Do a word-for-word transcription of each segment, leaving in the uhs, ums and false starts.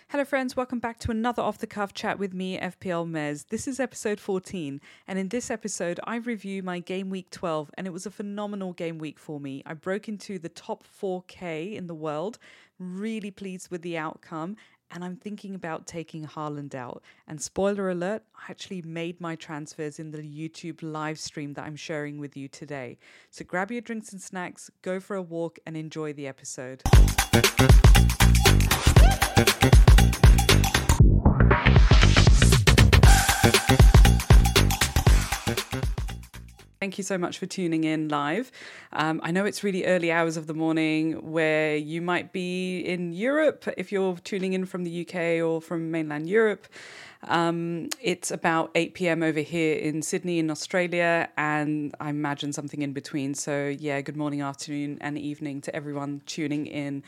Hello friends, welcome back to another Off the Cuff chat with me, F P L Mez. This is episode fourteen, and in this episode I review my game week twelve, and it was a phenomenal game week for me. I broke into the top four K in the world, really pleased with the outcome, and I'm thinking about taking Haaland out. And spoiler alert, I actually made my transfers in the YouTube live stream that I'm sharing with you today. So grab your drinks and snacks, go for a walk, and enjoy the episode. Thank you so much for tuning in live. Um, I know it's really early hours of the morning where you might be in Europe if you're tuning in from the U K or from mainland Europe. Um, it's about eight p.m. over here in Sydney in Australia, and I imagine something in between. So yeah, good morning, afternoon and evening to everyone tuning in.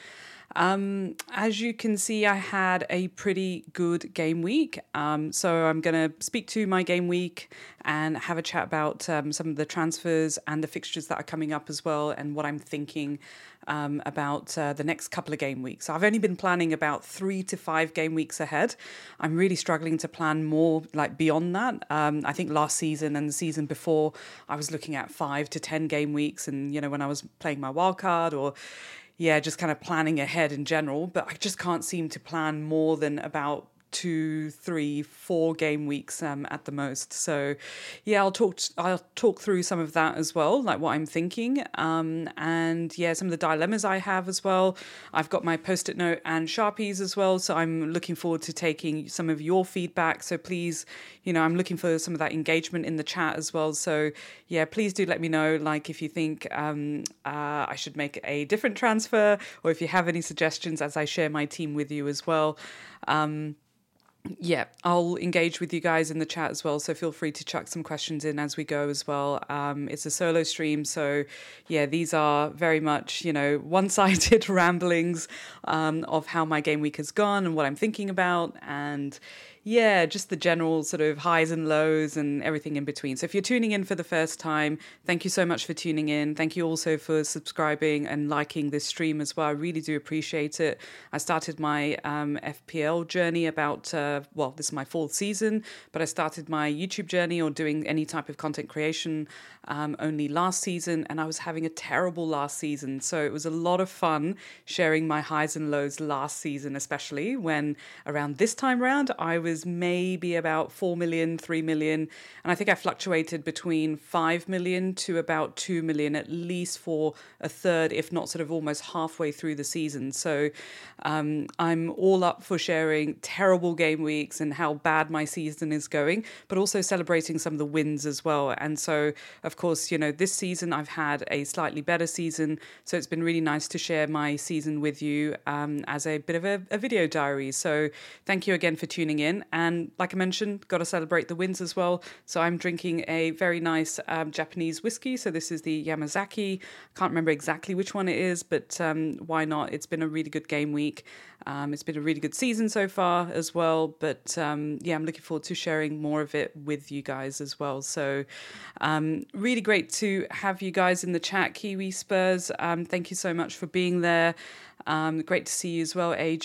Um, as you can see, I had a pretty good game week. Um, so I'm going to speak to my game week and have a chat about um, some of the transfers and the fixtures that are coming up as well, and what I'm thinking um, about uh, the next couple of game weeks. So I've only been planning about three to five game weeks ahead. I'm really struggling to plan more like beyond that. Um, I think last season and the season before, I was looking at five to ten game weeks. And, you know, when I was playing my wild card or yeah, just kind of planning ahead in general, but I just can't seem to plan more than about two, three, four game weeks um, at the most. So yeah, I'll talk I'll talk through some of that as well, like what I'm thinking. Um, and yeah, some of the dilemmas I have as well. I've got my post-it note and Sharpies as well. So I'm looking forward to taking some of your feedback. So please, you know, I'm looking for some of that engagement in the chat as well. So yeah, please do let me know, like if you think um, uh, I should make a different transfer, or if you have any suggestions as I share my team with you as well. Um, Yeah, I'll engage with you guys in the chat as well, so feel free to chuck some questions in as we go as well. Um, it's a solo stream, so yeah, these are very much, you know, one-sided ramblings um, of how my game week has gone and what I'm thinking about, and yeah, just the general sort of highs and lows and everything in between. So if you're tuning in for the first time, thank you so much for tuning in. Thank you also for subscribing and liking this stream as well. I really do appreciate it. I started my um, F P L journey about, uh, well, this is my fourth season, but I started my YouTube journey or doing any type of content creation um, only last season, and I was having a terrible last season. So it was a lot of fun sharing my highs and lows last season, especially when around this time around, I was maybe about four million, three million. And I think I fluctuated between five million to about two million, at least for a third, if not sort of almost halfway through the season. So um, I'm all up for sharing terrible game weeks and how bad my season is going, but also celebrating some of the wins as well. And so, of course, you know, this season I've had a slightly better season. So it's been really nice to share my season with you um, as a bit of a, a video diary. So thank you again for tuning in. And like I mentioned, got to celebrate the wins as well. So I'm drinking a very nice um, Japanese whiskey. So this is the Yamazaki. Can't remember exactly which one it is, but um, why not? It's been a really good game week. Um, it's been a really good season so far as well. But um, yeah, I'm looking forward to sharing more of it with you guys as well. So um, really great to have you guys in the chat. Kiwi Spurs, um, thank you so much for being there. Um, great to see you as well, A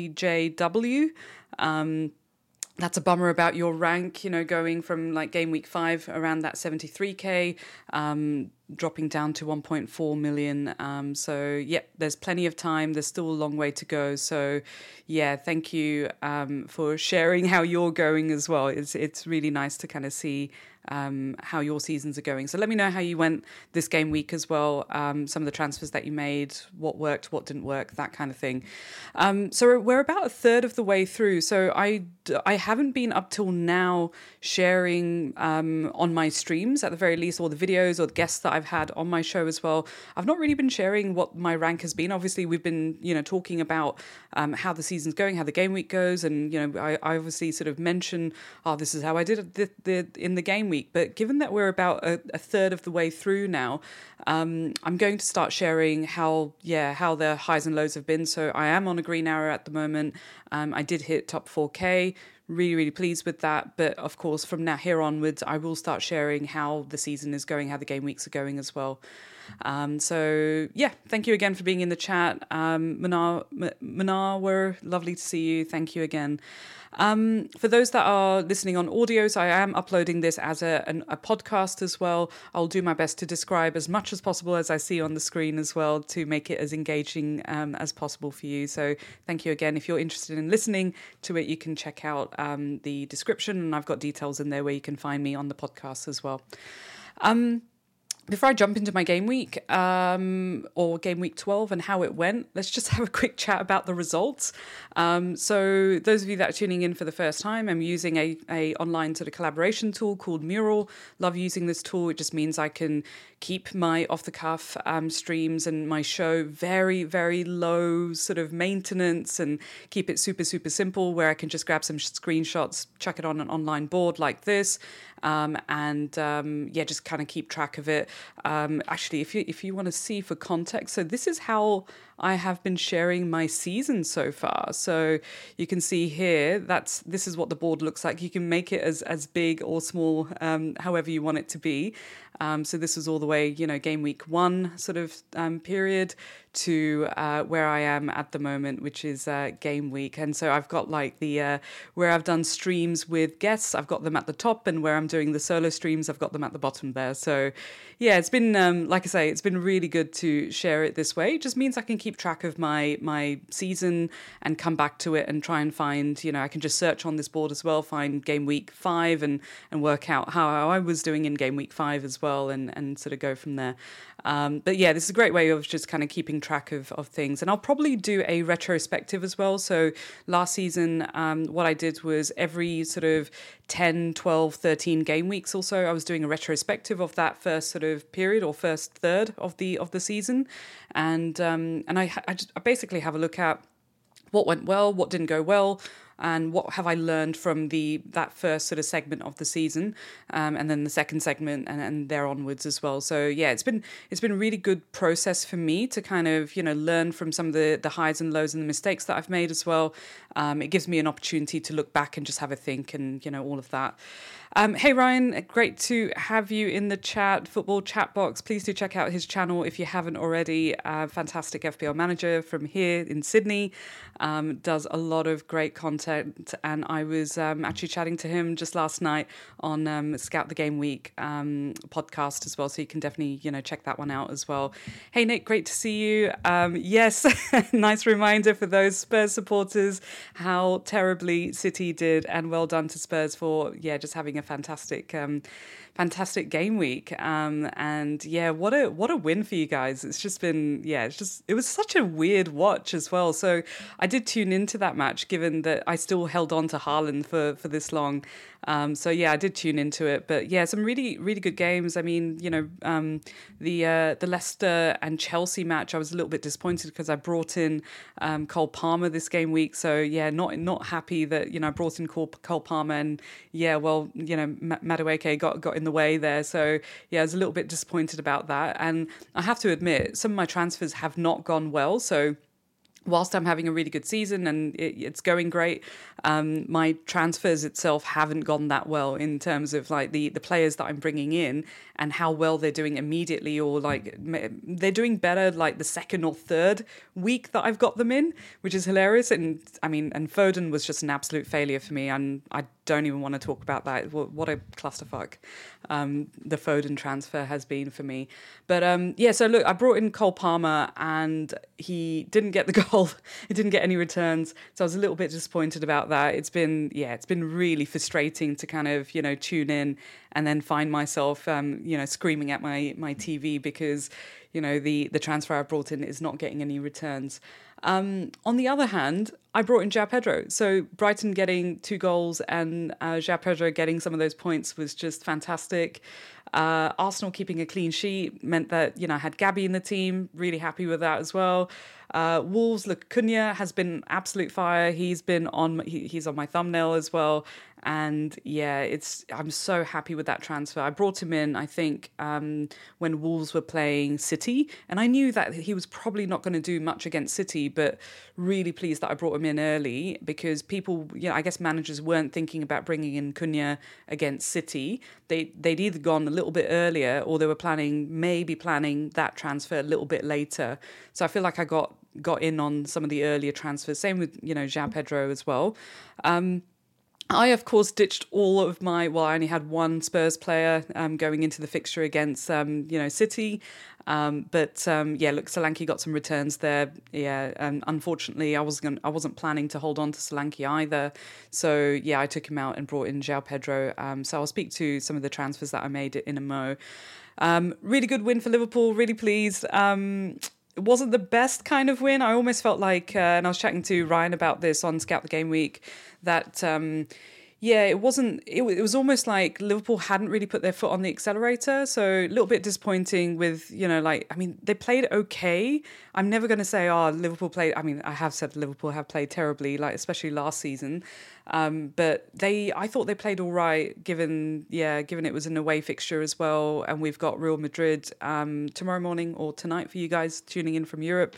J W. Um, That's a bummer about your rank, you know, going from like game week five around that seventy-three K, um, dropping down to one point four million. Um, so, yeah, there's plenty of time. There's still a long way to go. So, yeah, thank you um, for sharing how you're going as well. It's, it's really nice to kind of see um, how your seasons are going. So let me know how you went this game week as well, um, some of the transfers that you made, what worked, what didn't work, that kind of thing. Um, so we're about a third of the way through. So I, I haven't been up till now sharing um, on my streams, at the very least, all the videos or the guests that I've had on my show as well. I've not really been sharing what my rank has been. Obviously, we've been, you know, talking about um, how the season's going, how the game week goes. And, you know, I, I obviously sort of mention, oh, this is how I did it the, the, in the game week. But given that we're about a, a third of the way through now, um, I'm going to start sharing how, yeah, how the highs and lows have been. So I am on a green arrow at the moment. Um, I did hit top four K. Really, really pleased with that. But of course, from now here onwards, I will start sharing how the season is going, how the game weeks are going, going as well. Um, so yeah, thank you again for being in the chat. Um, Manar, Manar, we're lovely to see you. Thank you again. Um, for those that are listening on audio, so I am uploading this as a, an, a podcast as well. I'll do my best to describe as much as possible as I see on the screen as well to make it as engaging um, as possible for you. So thank you again. If you're interested in listening to it, you can check out um, the description, and I've got details in there where you can find me on the podcast as well. Um, Before I jump into my game week, um, or game week twelve and how it went, let's just have a quick chat about the results. Um, so those of you that are tuning in for the first time, I'm using a, a online sort of collaboration tool called Mural. Love using this tool. It just means I can keep my off-the-cuff um, streams and my show very, very low sort of maintenance and keep it super, super simple, where I can just grab some screenshots, chuck it on an online board like this, um, and um, yeah, just kind of keep track of it. Um, actually, if you if you want to see for context, so this is how I have been sharing my season so far. So you can see here, that's this is what the board looks like. You can make it as as big or small, um, however you want it to be. Um, so this is all the way, you know, game week one sort of um, period to uh, where I am at the moment, which is uh, game week. And so I've got like the uh, where I've done streams with guests, I've got them at the top, and where I'm doing the solo streams, I've got them at the bottom there. So yeah, it's been um, like I say, it's been really good to share it this way. It just means I can keep track of my my season and come back to it and try and find, you know, I can just search on this board as well, find game week five and and work out how I was doing in game week five as well, and and sort of go from there. Um, but yeah, this is a great way of just kind of keeping track of, of things. And I'll probably do a retrospective as well. So last season, um, what I did was every sort of ten, twelve, thirteen game weeks or so, I was doing a retrospective of that first sort of period or first third of the of the season. And um, and I, I, just, I basically have a look at what went well, what didn't go well, and what have I learned from the that first sort of segment of the season, um, and then the second segment and, and there onwards as well. So yeah, it's been it's been a really good process for me to kind of, you know, learn from some of the, the highs and lows and the mistakes that I've made as well. Um, it gives me an opportunity to look back and just have a think and, you know, all of that. Um, hey, Ryan, great to have you in the chat, Football Chat Box. Please do check out his channel if you haven't already. Uh, fantastic F P L manager from here in Sydney. Um, does a lot of great content. And I was um, actually chatting to him just last night on um, Scout the Game Week um, podcast as well. So you can definitely, you know, check that one out as well. Hey, Nick, great to see you. Um, yes, nice reminder for those Spurs supporters how terribly City did. And well done to Spurs for, yeah, just having a fantastic um fantastic game week, um and yeah, what a what a win for you guys. It's just been yeah it's just it was such a weird watch as well. So I did tune into that match, given that I still held on to Haaland for for this long. Um so yeah, I did tune into it. But yeah, some really really good games. I mean, you know, um the uh the Leicester and Chelsea match, I was a little bit disappointed because I brought in um Cole Palmer this game week. So yeah, not not happy that, you know, I brought in Cole, Cole Palmer, and yeah, well, you know, Madueke got got in the way there. So yeah, I was a little bit disappointed about that. And I have to admit, some of my transfers have not gone well. So whilst I'm having a really good season and it, it's going great, um, my transfers itself haven't gone that well in terms of like the, the players that I'm bringing in and how well they're doing immediately, or like they're doing better like the second or third week that I've got them in, which is hilarious. And I mean, and Foden was just an absolute failure for me, and I don't even want to talk about that. What a clusterfuck um, the Foden transfer has been for me. But um, yeah, so look, I brought in Cole Palmer and he didn't get the goal. He didn't get any returns. So I was a little bit disappointed about that. It's been, yeah, it's been really frustrating to kind of, you know, tune in and then find myself, um, you know, screaming at my, my T V because, you know, the, the transfer I brought in is not getting any returns. Um, on the other hand, I brought in João Pedro. So Brighton getting two goals and uh, João Pedro getting some of those points was just fantastic. Uh, Arsenal keeping a clean sheet meant that, you know, I had Gabby in the team, really happy with that as well. Uh, Wolves, look, Cunha has been absolute fire. He's been on, he, he's on my thumbnail as well. And yeah, it's I'm so happy with that transfer. I brought him in, I think, um, when Wolves were playing City, and I knew that he was probably not going to do much against City, but really pleased that I brought him in early because people, you know, I guess managers weren't thinking about bringing in Cunha against City. They they'd either gone a little bit earlier or they were planning maybe planning that transfer a little bit later. So I feel like I got got in on some of the earlier transfers. Same with, you know, João Pedro as well. Um, I, of course, ditched all of my, well, I only had one Spurs player um, going into the fixture against, um, you know, City. Um, but, um, yeah, look, Solanke got some returns there. Yeah, and unfortunately, I wasn't gonna, I wasn't planning to hold on to Solanke either. So, yeah, I took him out and brought in João Pedro. Um, so I'll speak to some of the transfers that I made in a mo. Um, really good win for Liverpool, really pleased. Um, It wasn't the best kind of win. I almost felt like, uh, and I was chatting to Ryan about this on Scout the Game Week, that, um, yeah, it wasn't, it, it was almost like Liverpool hadn't really put their foot on the accelerator. So a little bit disappointing with, you know, like, I mean, they played okay. I'm never going to say, oh, Liverpool played, I mean, I have said Liverpool have played terribly, like, especially last season. Um, but they, I thought they played all right, given, yeah, given it was an away fixture as well. And we've got Real Madrid um, tomorrow morning or tonight for you guys tuning in from Europe.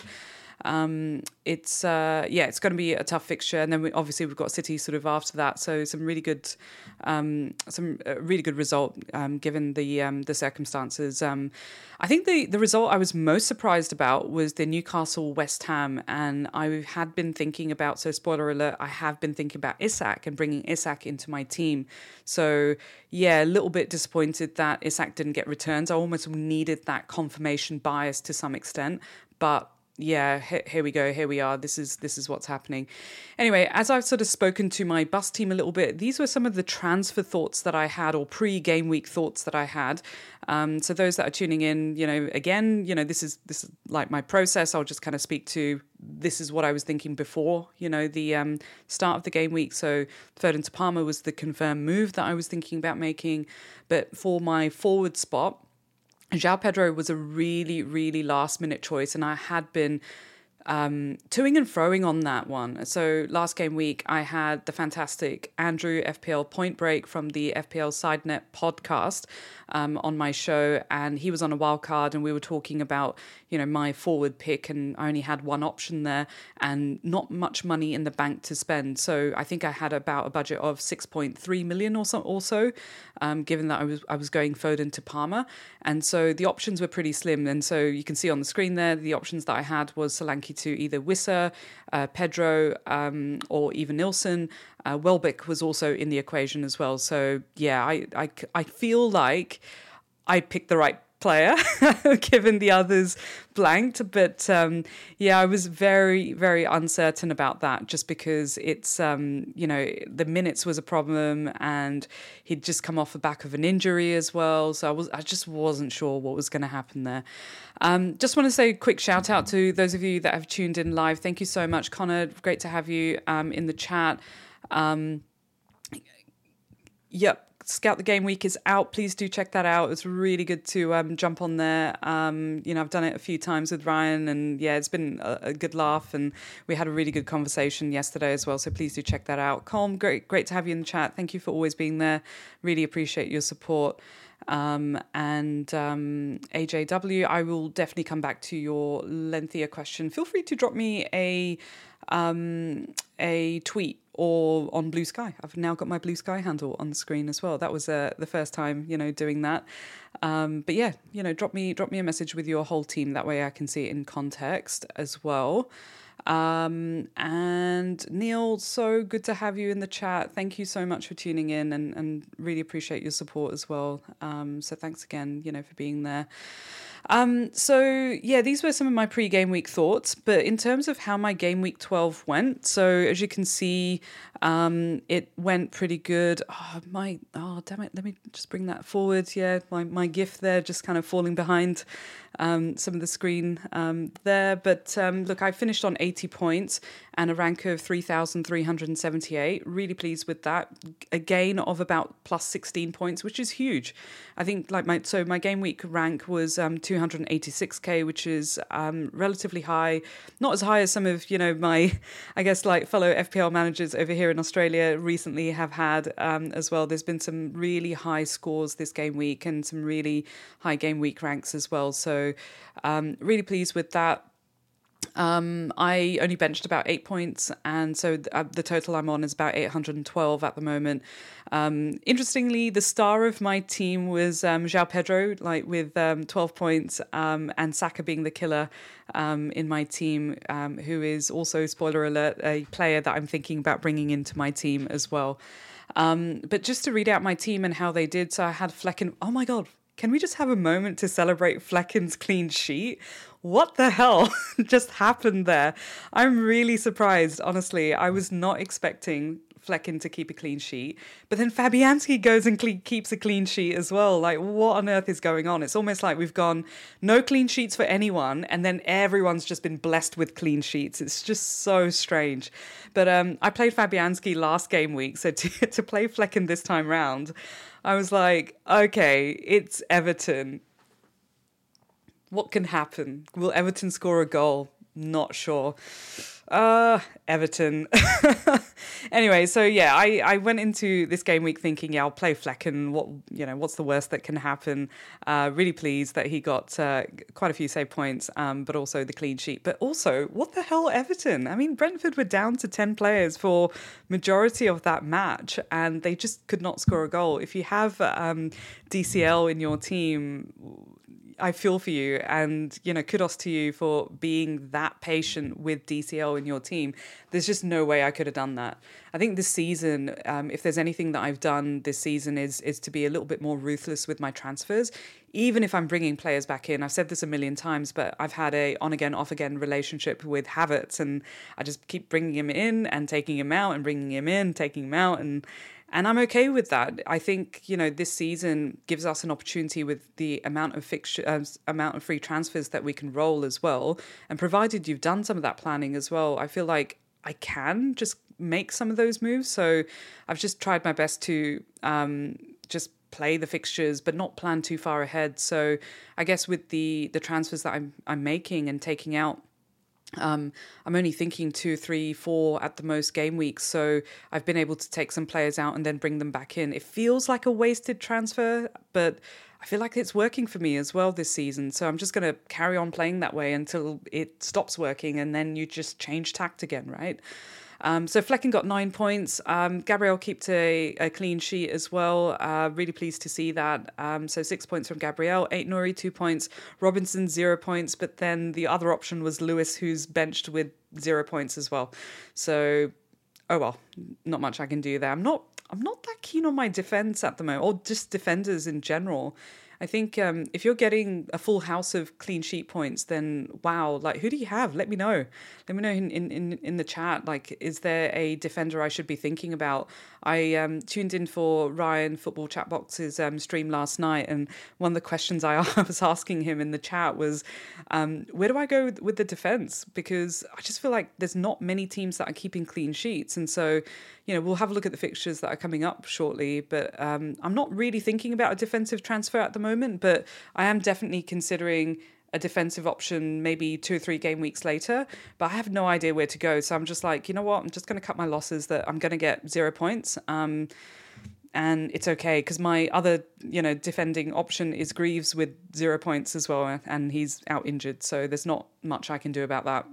Um, it's uh, yeah, it's going to be a tough fixture, and then we, obviously we've got City sort of after that. So some really good, um, some uh, really good result um, given the um, the circumstances. Um, I think the the result I was most surprised about was the Newcastle West Ham, and I had been thinking about. So spoiler alert, I have been thinking about Isak and bringing Isak into my team. So yeah, a little bit disappointed that Isak didn't get returns. I almost needed that confirmation bias to some extent, but. Yeah, here we go. Here we are. This is this is what's happening. Anyway, as I've sort of spoken to my bus team a little bit, these were some of the transfer thoughts that I had, or pre-game week thoughts that I had. Um, so those that are tuning in, you know, again, you know, this is this is like my process. I'll just kind of speak to this is what I was thinking before, you know, the um, start of the game week. So Foden to Palmer was the confirmed move that I was thinking about making, but for my forward spot. João Pedro was a really, really last minute choice, and I had been um, toing and froing on that one. So last game week, I had the fantastic Andrew F P L Point Break from the F P L SideNet podcast um, on my show, and he was on a wild card, and we were talking about, you know, my forward pick, and I only had one option there and not much money in the bank to spend. So I think I had about a budget of six point three million or so, also, um, given that I was I was going Foden to Palmer, and so the options were pretty slim. And so you can see on the screen there, the options that I had was Solanke to either Wissa, uh, Pedro, um, or even Nilsson. Uh, Welbeck was also in the equation as well. So yeah, I, I, I feel like I picked the right player, given the others blanked. But um, yeah, I was very, very uncertain about that, just because it's, um, you know, the minutes was a problem, and he'd just come off the back of an injury as well. So I was, I just wasn't sure what was going to happen there. Um, just want to say a quick shout out to those of you that have tuned in live. Thank you so much, Connor. Great to have you um, in the chat. Um, yep. Scout the Game Week is out. Please do check that out. It's really good to um, jump on there. Um, you know, I've done it a few times with Ryan, and yeah, it's been a, a good laugh, and we had a really good conversation yesterday as well. So please do check that out. Colm, great, great to have you in the chat. Thank you for always being there. Really appreciate your support. Um, and um, A J W, I will definitely come back to your lengthier question. Feel free to drop me a um, a tweet or on Blue Sky. I've now got my Blue Sky handle on the screen as well. That was uh, the first time, you know, doing that. Um, but yeah, you know, drop me drop me a message with your whole team. That way I can see it in context as well. Um, and Neil, so good to have you in the chat. Thank you so much for tuning in, and, and really appreciate your support as well. Um, so thanks again, you know, for being there. Um, so yeah, these were some of my pre-game week thoughts, but in terms of how my game week twelve went, so as you can see, um, it went pretty good. Oh, my, oh, damn it. Let me just bring that forward. Yeah. My, my GIF there just kind of falling behind, um, some of the screen, um, there. But, um, look, I finished on eighty points, and a rank of three thousand three hundred seventy-eight. Really pleased with that. A gain of about plus sixteen points, which is huge. I think like my so my game week rank was um, two hundred eighty-six K, which is um, relatively high. Not as high as some of, you know, my, I guess, like fellow F P L managers over here in Australia recently have had um, as well. There's been some really high scores this game week and some really high game week ranks as well. So um, really pleased with that. Um, I only benched about eight points, and so th- uh, the total I'm on is about eight hundred twelve at the moment. Um, interestingly, the star of my team was um, João Pedro, like with um, twelve points, um, and Saka being the killer um, in my team, um, who is also, spoiler alert, a player that I'm thinking about bringing into my team as well. Um, but just to read out my team and how they did, so I had Flecken. Oh my God. Can we just have a moment to celebrate Flecken's clean sheet? What the hell just happened there? I'm really surprised, honestly. I was not expecting Flecken to keep a clean sheet. But then Fabianski goes and cle- keeps a clean sheet as well. Like, what on earth is going on? It's almost like we've gone no clean sheets for anyone, and then everyone's just been blessed with clean sheets. It's just so strange. But um, I played Fabianski last game week, so to, to play Flecken this time round, I was like, okay, it's Everton. What can happen? Will Everton score a goal? Not sure. Uh, Everton. Anyway, so yeah, I, I went into this game week thinking, yeah, I'll play Flecken. What, you know, what's the worst that can happen? Uh, really pleased that he got uh, quite a few save points, um, but also the clean sheet. But also, what the hell, Everton? I mean, Brentford were down to ten players for majority of that match, and they just could not score a goal. If you have um, D C L in your team, I feel for you, and, you know, kudos to you for being that patient with D C L in your team. There's just no way I could have done that. I think this season, um, if there's anything that I've done this season is is to be a little bit more ruthless with my transfers, even if I'm bringing players back in. I've said this a million times, but I've had a on-again, off-again relationship with Havertz, and I just keep bringing him in and taking him out and bringing him in, taking him out, and And I'm okay with that. I think, you know, this season gives us an opportunity with the amount of fixture, uh, amount of free transfers that we can roll as well. And provided you've done some of that planning as well, I feel like I can just make some of those moves. So I've just tried my best to um, just play the fixtures, but not plan too far ahead. So I guess with the the transfers that I'm I'm making and taking out, Um, I'm only thinking two, three, four at the most game weeks. So I've been able to take some players out and then bring them back in. It feels like a wasted transfer, but I feel like it's working for me as well this season. So I'm just going to carry on playing that way until it stops working, and then you just change tact again, right? Um, so Flecken got nine points. Um, Gabriel kept a, a clean sheet as well. Uh, really pleased to see that. Um, so six points from Gabriel, eight Nouri, two points. Robinson, zero points. But then the other option was Lewis, who's benched with zero points as well. So, oh well, not much I can do there. I'm not, I'm not that keen on my defense at the moment, or just defenders in general. I think um, if you're getting a full house of clean sheet points, then wow, like, who do you have? Let me know. Let me know in, in, in the chat. Like, is there a defender I should be thinking about? I um, tuned in for Ryan Football Chatbox's um, stream last night, and one of the questions I was asking him in the chat was, um, where do I go with, with the defense? Because I just feel like there's not many teams that are keeping clean sheets. And so, you know, we'll have a look at the fixtures that are coming up shortly, but um, I'm not really thinking about a defensive transfer at the moment, but I am definitely considering a defensive option maybe two or three game weeks later, but I have no idea where to go. So I'm just like, you know what, I'm just going to cut my losses, that I'm going to get zero points. Um, and it's okay, because my other, you know, defending option is Greaves with zero points as well, and he's out injured. So there's not much I can do about that.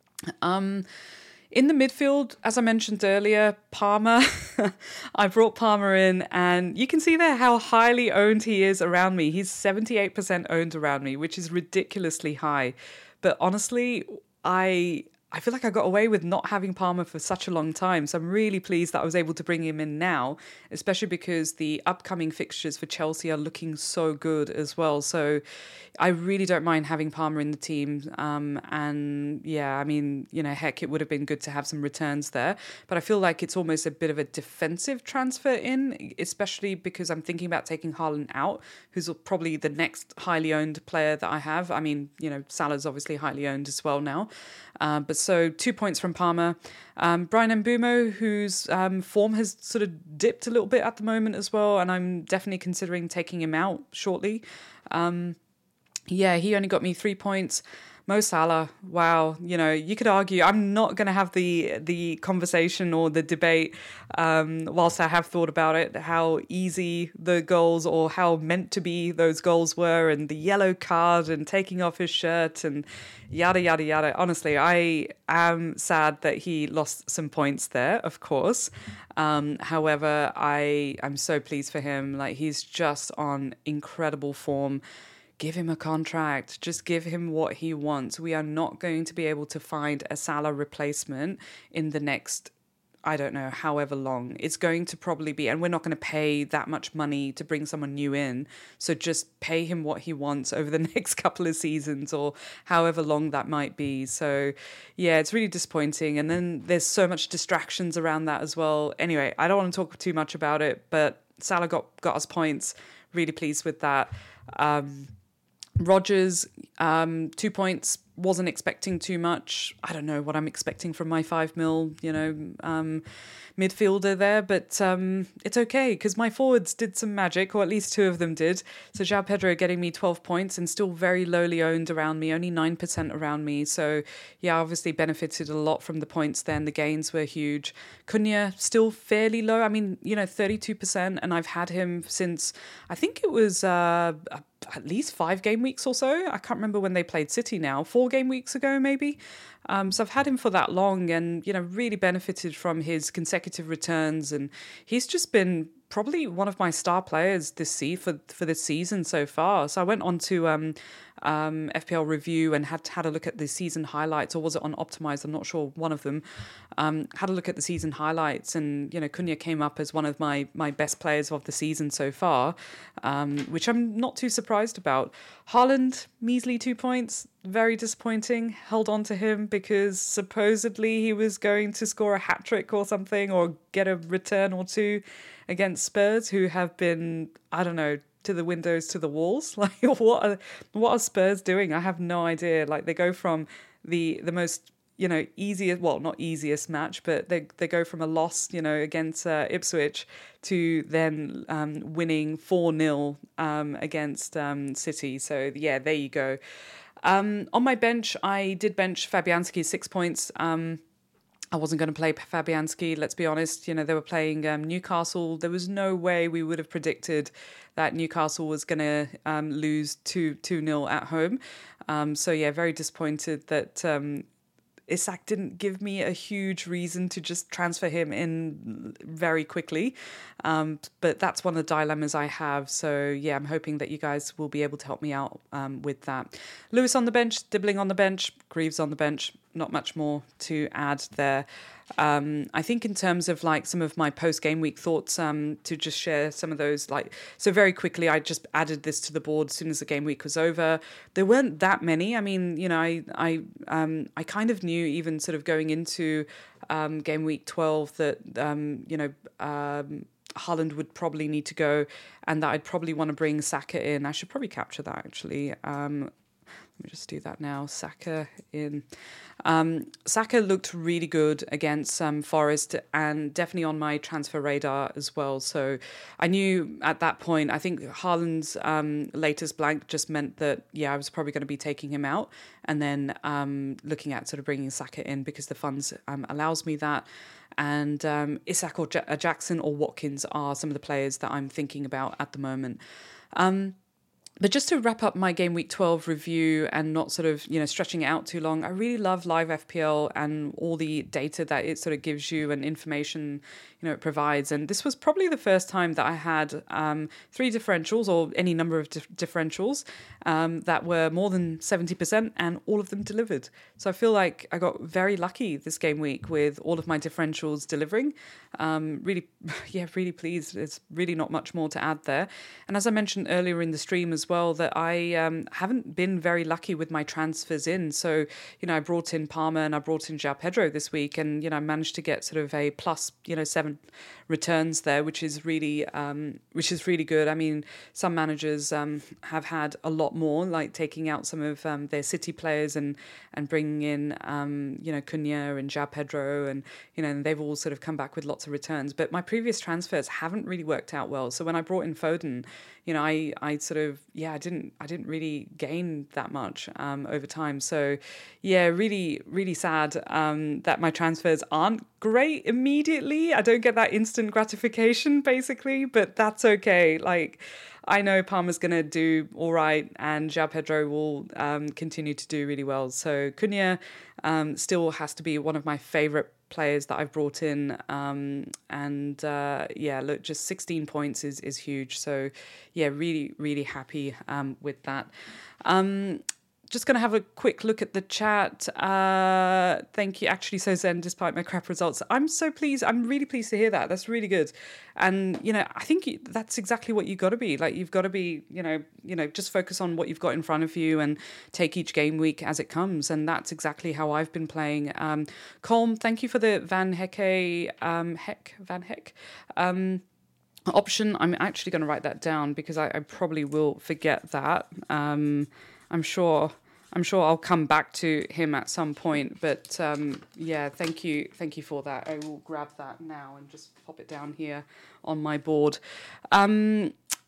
Um, In the midfield, as I mentioned earlier, Palmer, I brought Palmer in, and you can see there how highly owned he is around me. He's seventy-eight percent owned around me, which is ridiculously high. But honestly, I I feel like I got away with not having Palmer for such a long time. So I'm really pleased that I was able to bring him in now, especially because the upcoming fixtures for Chelsea are looking so good as well. So I really don't mind having Palmer in the team. Um, and yeah, I mean, you know, heck, it would have been good to have some returns there. But I feel like it's almost a bit of a defensive transfer in, especially because I'm thinking about taking Haaland out, who's probably the next highly owned player that I have. I mean, you know, Salah's obviously highly owned as well now. Uh, but so two points from Palmer. Um, Brian Mbeumo, whose um, form has sort of dipped a little bit at the moment as well, and I'm definitely considering taking him out shortly. Um, yeah, he only got me three points. Mo Salah, wow, you know, you could argue, I'm not going to have the the conversation or the debate, um, whilst I have thought about it, how easy the goals or how meant to be those goals were, and the yellow card and taking off his shirt and yada, yada, yada. Honestly, I am sad that he lost some points there, of course. Um, however, I, I'm so pleased for him. Like, he's just on incredible form. Give him a contract. Just give him what he wants. We are not going to be able to find a Salah replacement in the next, I don't know, however long. It's going to probably be, and we're not going to pay that much money to bring someone new in. So just pay him what he wants over the next couple of seasons or however long that might be. So yeah, it's really disappointing. And then there's so much distractions around that as well. Anyway, I don't want to talk too much about it, but Salah got, got us points. Really pleased with that. Um, Rodgers, um, two points, wasn't expecting too much. I don't know what I'm expecting from my five mil, you know, um, midfielder there, but um, it's okay because my forwards did some magic, or at least two of them did. So João Pedro getting me twelve points and still very lowly owned around me, only nine percent around me. So yeah, obviously benefited a lot from the points then. The gains were huge. Cunha still fairly low. I mean, you know, thirty-two percent, and I've had him since, I think it was uh, at least five game weeks or so. I can't remember when they played City now, four game weeks ago maybe. Um, so I've had him for that long and, you know, really benefited from his consecutive returns. And he's just been probably one of my star players this se- for, for this season so far. So I went on to um, um, F P L Review and had had a look at the season highlights, or was it on Optimize? I'm not sure, one of them. Um, had a look at the season highlights, and, you know, Cunha came up as one of my, my best players of the season so far, um, which I'm not too surprised about. Haaland, measly two points. Very disappointing. Held on to him because supposedly he was going to score a hat-trick or something, or get a return or two against Spurs, who have been, I don't know, to the windows, to the walls. Like, what are, what are Spurs doing? I have no idea. Like, they go from the the most, you know, easiest, well, not easiest match, but they they go from a loss, you know, against uh, Ipswich to then um, winning four nil um, against um, City. So, yeah, there you go. Um, on my bench, I did bench Fabianski, six points. Um, I wasn't going to play Fabianski, let's be honest. You know, they were playing um, Newcastle. There was no way we would have predicted that Newcastle was going to um, lose two nil at home. Um, so, yeah, very disappointed that um, Isak didn't give me a huge reason to just transfer him in very quickly. Um, but that's one of the dilemmas I have. So, yeah, I'm hoping that you guys will be able to help me out um, with that. Lewis on the bench, Dibbling on the bench, Greaves on the bench. Not much more to add there. Um, I think in terms of like some of my post-game week thoughts, um, to just share some of those, like, so very quickly, I just added this to the board as soon as the game week was over. There weren't that many. I mean, you know, I I um, I kind of knew even sort of going into um, game week twelve that, um, you know, um, Haaland would probably need to go, and that I'd probably want to bring Saka in. I should probably capture that actually. Um, Let me just do that now. Saka in. Um, Saka looked really good against um, Forest, and definitely on my transfer radar as well. So I knew at that point, I think Haaland's um, latest blank just meant that, yeah, I was probably going to be taking him out and then um, looking at sort of bringing Saka in because the funds um, allows me that. And um, Isak or J- Jackson or Watkins are some of the players that I'm thinking about at the moment. Um, But just to wrap up my Game Week twelve review and not sort of, you know, stretching it out too long, I really love Live F P L and all the data that it sort of gives you and information, you know, it provides. And this was probably the first time that I had um, three differentials or any number of dif- differentials um, that were more than seventy percent, and all of them delivered. So I feel like I got very lucky this game week with all of my differentials delivering. Um, really, yeah, really pleased. There's really not much more to add there. And as I mentioned earlier in the stream as as well that I um, haven't been very lucky with my transfers in. So, you know, I brought in Palmer and I brought in João Pedro this week, and, you know, I managed to get sort of a plus, you know, seven returns there, which is really, um, which is really good. I mean, some managers um, have had a lot more, like taking out some of um, their City players and and bringing in, um, you know, Cunha and João Pedro, and, you know, and they've all sort of come back with lots of returns. But my previous transfers haven't really worked out well. So when I brought in Foden, you know, I, I sort of, yeah, I didn't, I didn't really gain that much um, over time. So yeah, really, really sad um, that my transfers aren't great immediately. I don't get that instant gratification basically, but that's okay. Like, I know Palmer's going to do all right, and João Pedro will um, continue to do really well. So Cunha um, still has to be one of my favourite players that I've brought in. Um, and uh, yeah, look, just sixteen points is, is huge. So yeah, really, really happy um, with that. Um, Just going to have a quick look at the chat. Uh, thank you. Actually, so Zen, despite my crap results, I'm so pleased. I'm really pleased to hear that. That's really good. And, you know, I think that's exactly what you've got to be. Like, you've got to be, you know, you know, just focus on what you've got in front of you and take each game week as it comes. And that's exactly how I've been playing. Um, Colm, thank you for the Van Hecke, um, Heck, Van Heck. Um, option. I'm actually going to write that down because I, I probably will forget that. Um, I'm sure I'm sure I'll come back to him at some point, but um, yeah, thank you, thank you for that. I will grab that now and just pop it down here on my board. Um,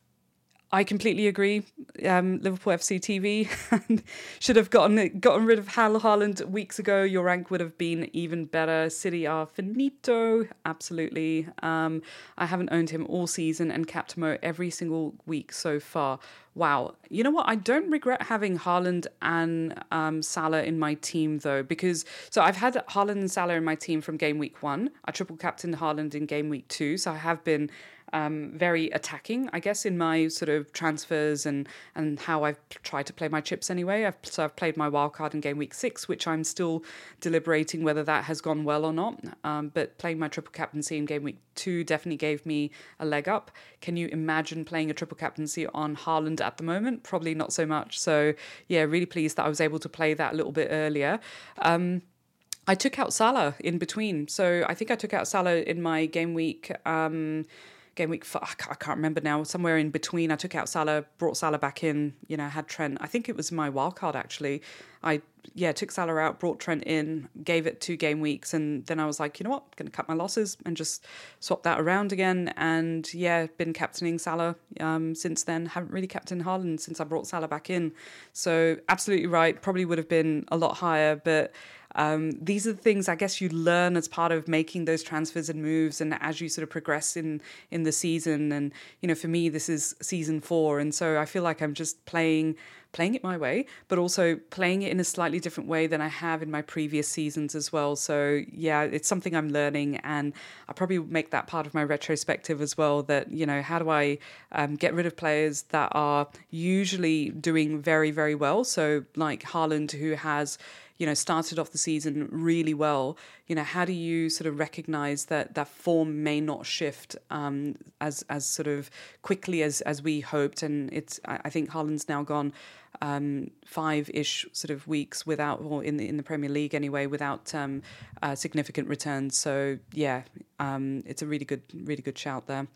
I completely agree. Um, Liverpool F C T V should have gotten gotten rid of Hal Haaland weeks ago. Your rank would have been even better. City are finito, absolutely. Um, I haven't owned him all season and capped Mo every single week so far. Wow. You know what? I don't regret having Haaland and um, Salah in my team, though, because so I've had Haaland and Salah in my team from game week one. I triple captained Haaland in game week two, so I have been um, very attacking, I guess, in my sort of transfers and, and how I've tried to play my chips anyway. I've, so I've played my wildcard in game week six, which I'm still deliberating whether that has gone well or not. Um, but playing my triple captaincy in game week two definitely gave me a leg up. Can you imagine playing a triple captaincy on Haaland at the moment? Probably not so much. So yeah, really pleased that I was able to play that a little bit earlier. Um, I took out Salah in between. So I think I took out Salah in my game week... Um, Game week, I can't remember now, somewhere in between. I took out Salah, brought Salah back in, you know, had Trent. I think it was my wild card, actually. I, yeah, took Salah out, brought Trent in, gave it two game weeks. And then I was like, you know what, I'm going to cut my losses and just swap that around again. And yeah, been captaining Salah um, since then. Haven't really captained Haaland since I brought Salah back in. So absolutely right. Probably would have been a lot higher, but... Um, these are the things I guess you learn as part of making those transfers and moves, and as you sort of progress in in the season. And you know, for me, this is season four, and so I feel like I'm just playing playing it my way, but also playing it in a slightly different way than I have in my previous seasons as well. So yeah, it's something I'm learning, and I probably make that part of my retrospective as well. That, you know, how do I um, get rid of players that are usually doing very very well? So like Haaland, who has, you know, started off the season really well. You know, how do you sort of recognize that that form may not shift um, as as sort of quickly as as we hoped? And it's, I think Haaland's now gone um, five-ish sort of weeks without, or in the in the Premier League anyway, without um, uh, significant returns. So yeah, um, it's a really good really good shout there.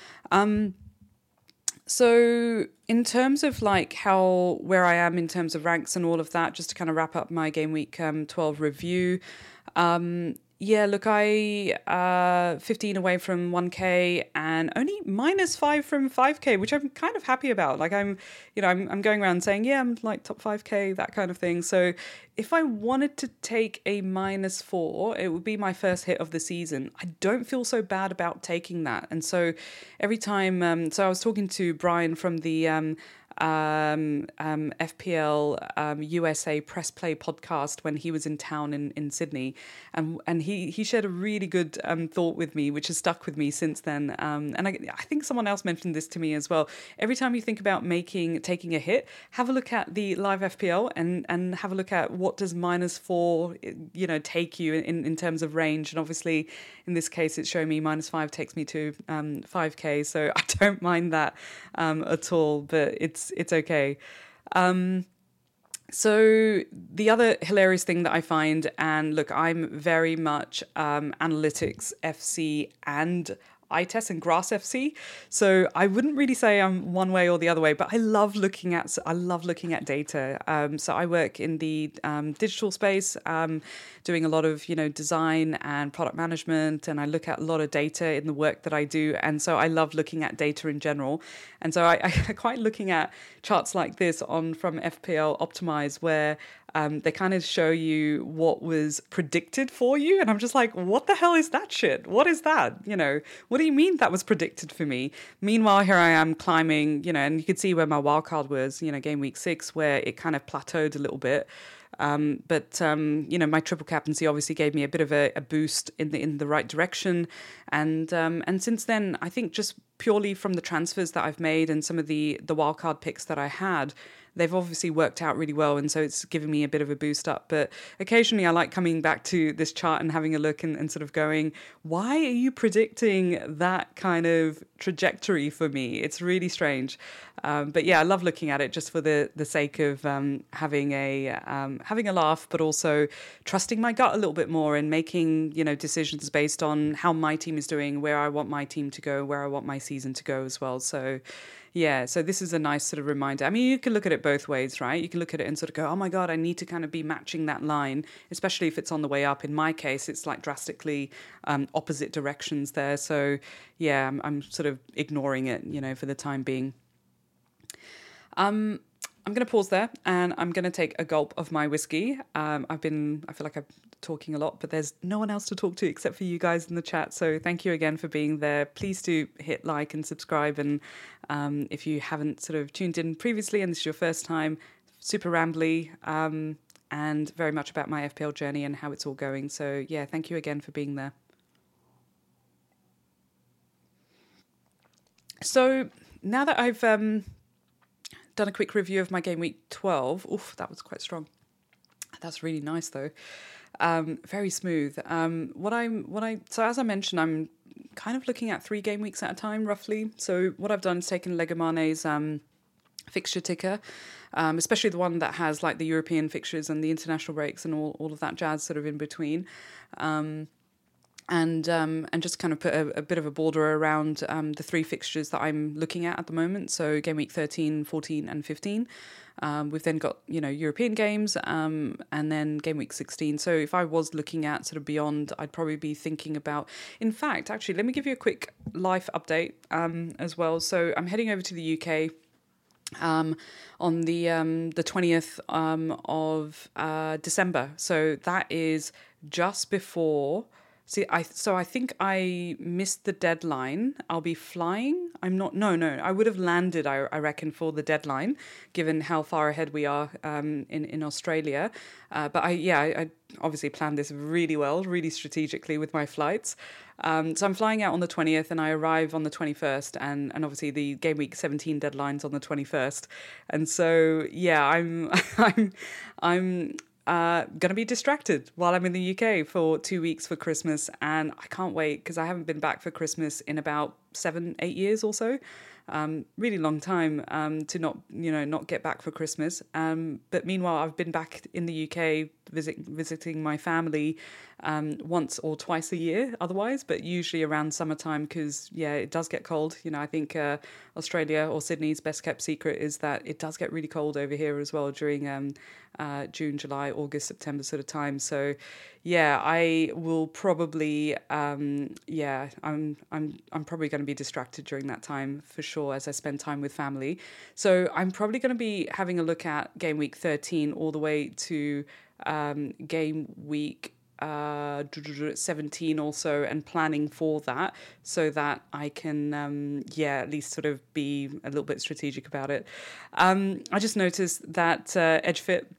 Um, So in terms of like how, where I am in terms of ranks and all of that, just to kind of wrap up my game week um, twelve review. Um, yeah, look, I uh, fifteen away from one K and only minus five from five K, which I'm kind of happy about. Like I'm, you know, I'm, I'm going around saying, yeah, I'm like top five K, that kind of thing. So if I wanted to take a minus four, it would be my first hit of the season. I don't feel so bad about taking that. And so every time, um, so I was talking to Brian from the um, um, um, F P L um, U S A Press Play podcast when he was in town in, in Sydney. And, and he he he shared a really good um, thought with me, which has stuck with me since then. Um, and I, I think someone else mentioned this to me as well. Every time you think about making taking a hit, have a look at the live F P L and and have a look at what does minus four, you know, take you in in terms of range. And obviously, in this case, it's showing me minus five takes me to um, five K. So I don't mind that um, at all, but it's it's okay. Um, So the other hilarious thing that I find, and look, I'm very much um, analytics F C and iTest and Grass F C, so I wouldn't really say I'm one way or the other way, but I love looking at I love looking at data. Um, so I work in the um, digital space, um, doing a lot of you know design and product management, and I look at a lot of data in the work that I do, and so I love looking at data in general. And so I, I quite looking at charts like this on from F P L Optimize, where um, they kind of show you what was predicted for you, and I'm just like, what the hell is that shit? What is that? You know, what do you mean that was predicted for me? Meanwhile, here I am climbing, you know, and you could see where my wildcard was, you know, game week six, where it kind of plateaued a little bit. Um, but um, you know, my triple captaincy obviously gave me a bit of a, a boost in the in the right direction, and um, and since then, I think just purely from the transfers that I've made and some of the the wildcard picks that I had, they've obviously worked out really well, and so it's given me a bit of a boost up. But occasionally I like coming back to this chart and having a look and, and sort of going, why are you predicting that kind of trajectory for me? It's really strange. Um, but yeah, I love looking at it just for the the sake of um, having a um, having a laugh, but also trusting my gut a little bit more and making you know decisions based on how my team is doing, where I want my team to go, where I want my season to go as well. So yeah, so this is a nice sort of reminder. I mean, you can look at it both ways, right? You can look at it and sort of go, oh my God, I need to kind of be matching that line, especially if it's on the way up. In my case, it's like drastically um, opposite directions there. So yeah, I'm, I'm sort of ignoring it, you know, for the time being. Um, I'm going to pause there and I'm going to take a gulp of my whiskey. Um, I've been, I feel like I'm talking a lot, but there's no one else to talk to except for you guys in the chat. So thank you again for being there. Please do hit like and subscribe. And um, if you haven't sort of tuned in previously and this is your first time, super rambly um, and very much about my F P L journey and how it's all going. So yeah, thank you again for being there. So now that I've... Um, done a quick review of my game week twelve. Oof, that was quite strong. That's really nice though. Um, very smooth. Um, what I'm, what I, so as I mentioned, I'm kind of looking at three game weeks at a time, roughly. So what I've done is taken Legomane's um, fixture ticker, um, especially the one that has like the European fixtures and the international breaks and all, all of that jazz sort of in between. Um, and um, and just kind of put a, a bit of a border around um, the three fixtures that I'm looking at at the moment. So game week thirteen, fourteen and fifteen. Um, we've then got, you know, European games um, and then game week sixteen. So if I was looking at sort of beyond, I'd probably be thinking about, in fact, actually, let me give you a quick life update um, as well. So I'm heading over to the U K um, on the um, the twentieth um, of uh, December. So that is just before... See, I so I think I missed the deadline. I'll be flying. I'm not. No, no. I would have landed. I, I reckon for the deadline, given how far ahead we are um, in in Australia. Uh, but I yeah, I, I obviously planned this really well, really strategically with my flights. Um, so I'm flying out on the twentieth, and I arrive on the twenty-first, and and obviously the game week seventeen deadline's on the twenty-first, and so yeah, I'm I'm I'm. Uh, gonna be distracted while I'm in the U K for two weeks for Christmas, and I can't wait because I haven't been back for Christmas in about seven, eight years or so. Um, really long time um, to not, you know, not get back for Christmas. Um, but meanwhile, I've been back in the U K visit, visiting my family um, once or twice a year otherwise, but usually around summertime because, yeah, it does get cold. You know, I think uh, Australia or Sydney's best kept secret is that it does get really cold over here as well during um, uh, June, July, August, September sort of time. So, yeah, I will probably, um, yeah, I'm, I'm, I'm probably going to be distracted during that time for sure as I spend time with family. So I'm probably going to be having a look at game week thirteen all the way to um, game week uh, seventeen also, and planning for that so that I can, um, yeah, at least sort of be a little bit strategic about it. Um, I just noticed that uh, EdgeFit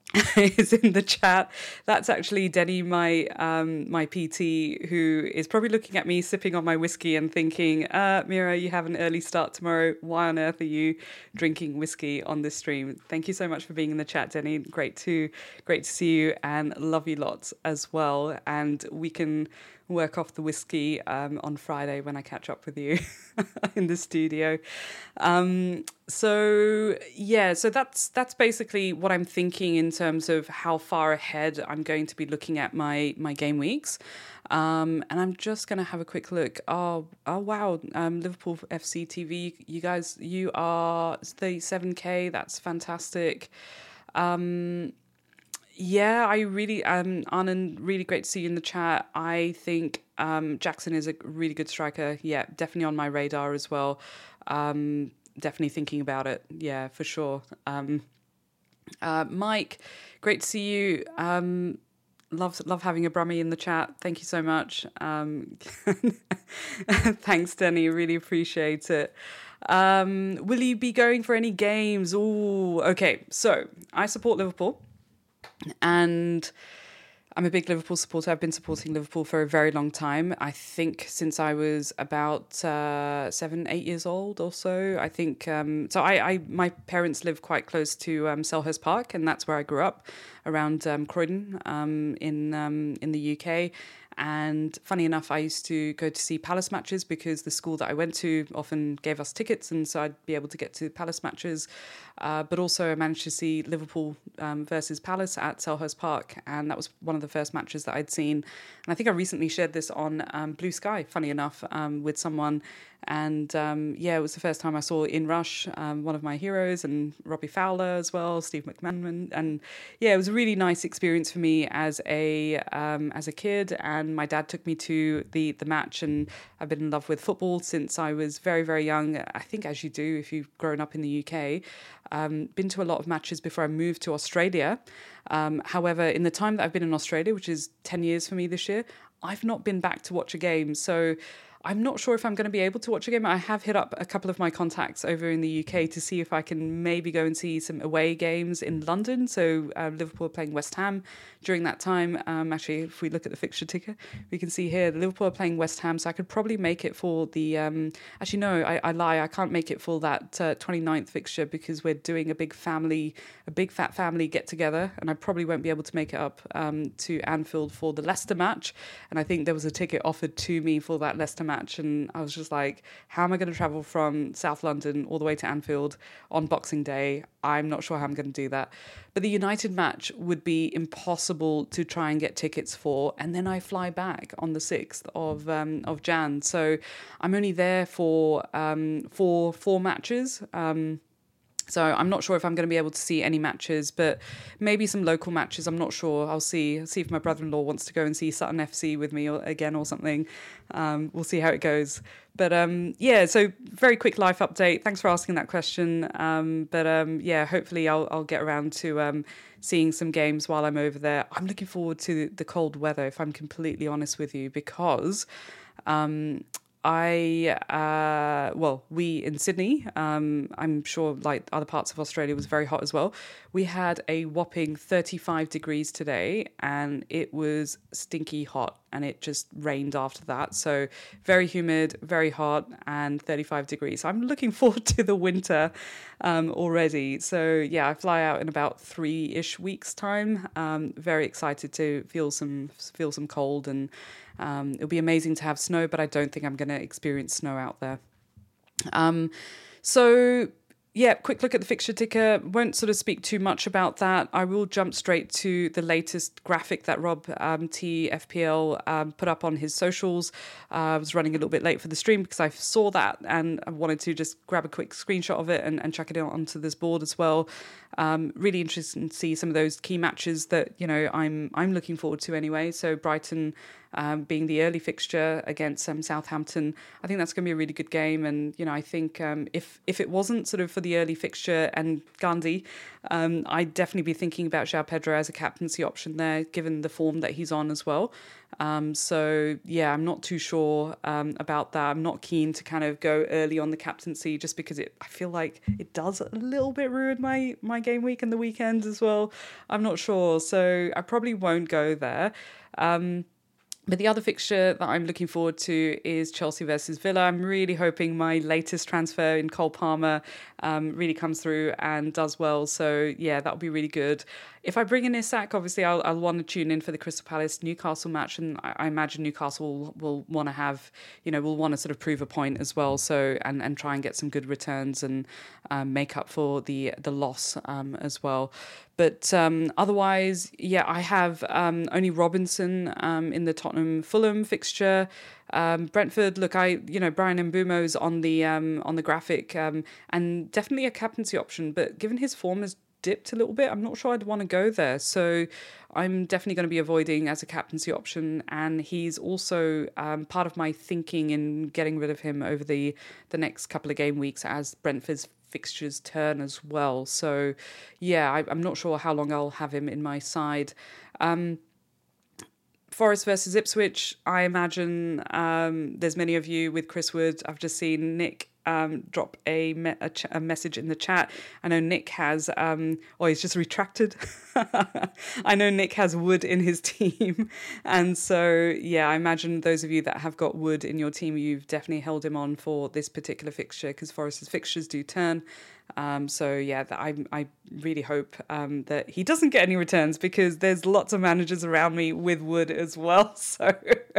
is in the chat. That's actually Denny, my um, my P T, who is probably looking at me sipping on my whiskey and thinking, uh, Mira, you have an early start tomorrow. Why on earth are you drinking whiskey on this stream? Thank you so much for being in the chat, Denny. Great to great to see you, and love you lots as well. And we can work off the whiskey um, on Friday when I catch up with you in the studio. Um, so yeah, so that's that's basically what I'm thinking in terms of how far ahead I'm going to be looking at my my game weeks. Um, and I'm just going to have a quick look. Oh, oh wow, um, Liverpool F C T V, you guys, you are thirty-seven K. That's fantastic. Um, Yeah, I really, um, Anand, really great to see you in the chat. I think um, Jackson is a really good striker. Yeah, definitely on my radar as well. Um, definitely thinking about it. Yeah, for sure. Um, uh, Mike, great to see you. Um, love love having a Brummy in the chat. Thank you so much. Um, thanks, Denny. Really appreciate it. Um, will you be going for any games? Oh, okay. So I support Liverpool. And I'm a big Liverpool supporter. I've been supporting Liverpool for a very long time. I think since I was about uh, seven, eight years old or so. I think um, so. I, I my parents live quite close to um, Selhurst Park, and that's where I grew up, around um, Croydon um, in um, in the U K. And funny enough, I used to go to see Palace matches because the school that I went to often gave us tickets, and so I'd be able to get to Palace matches. Uh, but also I managed to see Liverpool um, versus Palace at Selhurst Park, and that was one of the first matches that I'd seen. And I think I recently shared this on um, Blue Sky, funny enough, um, with someone. And um, yeah, it was the first time I saw Inrush, um, one of my heroes, and Robbie Fowler as well, Steve McManaman. And yeah, it was a really nice experience for me as a um, as a kid. And my dad took me to the the match, and I've been in love with football since I was very, very young. I think as you do if you've grown up in the U K. Um, been to a lot of matches before I moved to Australia. Um, however, in the time that I've been in Australia, which is ten years for me this year, I've not been back to watch a game. So I'm not sure if I'm going to be able to watch a game. I have hit up a couple of my contacts over in the U K to see if I can maybe go and see some away games in London. So uh, Liverpool are playing West Ham during that time. Um, actually, if we look at the fixture ticker, we can see here Liverpool are playing West Ham. So I could probably make it for the... Um, actually, no, I, I lie. I can't make it for that uh, twenty-ninth fixture because we're doing a big family, a big fat family get together. And I probably won't be able to make it up um, to Anfield for the Leicester match. And I think there was a ticket offered to me for that Leicester match. And I was just like, how am I going to travel from South London all the way to Anfield on Boxing Day? I'm not sure how I'm going to do that. But the United match would be impossible to try and get tickets for. And then I fly back on the sixth of um, of Jan. So I'm only there for um, four, four matches. Um So I'm not sure if I'm going to be able to see any matches, but maybe some local matches. I'm not sure. I'll see. See if my brother-in-law wants to go and see Sutton F C with me or, again or something. Um, we'll see how it goes. But um, yeah, so very quick life update. Thanks for asking that question. Um, but um, yeah, hopefully I'll, I'll get around to um, seeing some games while I'm over there. I'm looking forward to the cold weather, if I'm completely honest with you, because... Um, I, uh, well, we in Sydney, um, I'm sure like other parts of Australia was very hot as well. We had a whopping thirty-five degrees today and it was stinky hot and it just rained after that. So very humid, very hot and thirty-five degrees. I'm looking forward to the winter um, already. So yeah, I fly out in about three-ish weeks time. Um, very excited to feel some, feel some cold and Um, it'll be amazing to have snow, but I don't think I'm going to experience snow out there. Um, so, yeah, quick look at the fixture ticker. Won't sort of speak too much about that. I will jump straight to the latest graphic that Rob um, T F P L um, put up on his socials. Uh, I was running a little bit late for the stream because I saw that and I wanted to just grab a quick screenshot of it and, and chuck it onto this board as well. Um, really interested to see some of those key matches that, you know, I'm I'm looking forward to anyway. So Brighton um, being the early fixture against um, Southampton. I think that's going to be a really good game. And, you know, I think um, if if it wasn't sort of for the early fixture and Gandhi, um, I'd definitely be thinking about João Pedro as a captaincy option there, given the form that he's on as well. Um, so, yeah, I'm not too sure um, about that. I'm not keen to kind of go early on the captaincy just because it. I feel like it does a little bit ruin my, my game week and the weekends as well. I'm not sure. So I probably won't go there. Um, But the other fixture that I'm looking forward to is Chelsea versus Villa. I'm really hoping my latest transfer in Cole Palmer um, really comes through and does well. So, yeah, that'll be really good. If I bring in Isak, obviously I'll, I'll want to tune in for the Crystal Palace Newcastle match. And I, I imagine Newcastle will, will want to have, you know, will want to sort of prove a point as well. So, and, and try and get some good returns and um, make up for the, the loss um, as well. But um, otherwise, yeah, I have um, only Robinson um, in the Tottenham Fulham fixture. Um, Brentford, look, I you know Brian Mbeumo's on the um, on the graphic um, and definitely a captaincy option. But given his form has dipped a little bit, I'm not sure I'd want to go there. So I'm definitely going to be avoiding as a captaincy option. And he's also um, part of my thinking in getting rid of him over the the next couple of game weeks as Brentford's fixtures turn as well. So yeah, I, I'm not sure how long I'll have him in my side. Um, Forest versus Ipswich, I imagine um, there's many of you with Chris Wood. I've just seen Nick um, drop a, me- a, ch- a message in the chat. I know Nick has, um, oh, he's just retracted. I know Nick has Wood in his team. And so, yeah, I imagine those of you that have got Wood in your team, you've definitely held him on for this particular fixture because Forest's fixtures do turn. Um, so yeah, that I I really hope um, that he doesn't get any returns because there's lots of managers around me with Wood as well. So,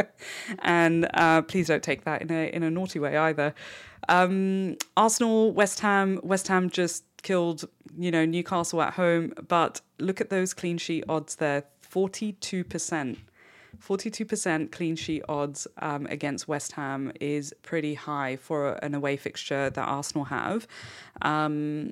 and uh, please don't take that in a in a naughty way either. Um, Arsenal, West Ham, West Ham just killed you know Newcastle at home, but look at those clean sheet odds there, forty-two percent. forty-two percent clean sheet odds um, against West Ham is pretty high for an away fixture that Arsenal have. Um,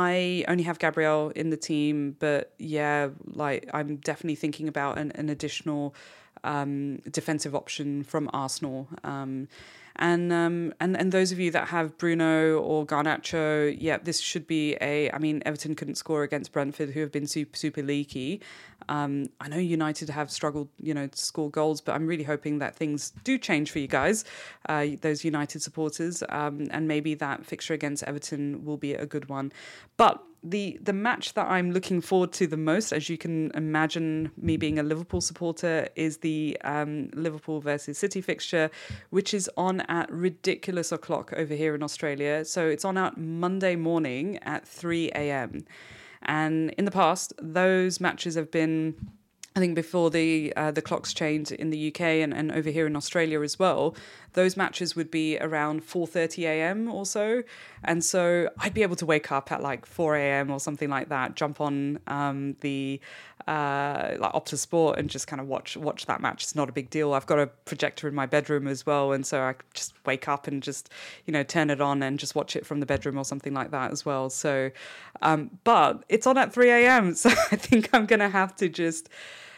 I only have Gabriel in the team, but yeah, like I'm definitely thinking about an, an additional um, defensive option from Arsenal. Um, and um, and and those of you that have Bruno or Garnacho, yeah, this should be a. I mean, Everton couldn't score against Brentford, who have been super super leaky. Um, I know United have struggled, you know, to score goals, but I'm really hoping that things do change for you guys, uh, those United supporters, um, and maybe that fixture against Everton will be a good one. But the the match that I'm looking forward to the most, as you can imagine, me being a Liverpool supporter, is the um, Liverpool versus City fixture, which is on at ridiculous o'clock over here in Australia. So it's on at Monday morning at three a.m. And in the past, those matches have been, I think before the uh, the clocks changed in the U K and, and over here in Australia as well, those matches would be around four thirty a.m. or so. And so I'd be able to wake up at like four a.m. or something like that, jump on um, the uh, like Optus Sport and just kind of watch watch that match. It's not a big deal. I've got a projector in my bedroom as well. And so I just wake up and just, you know, turn it on and just watch it from the bedroom or something like that as well. So, um, but it's on at three a.m. So I think I'm going to have to just...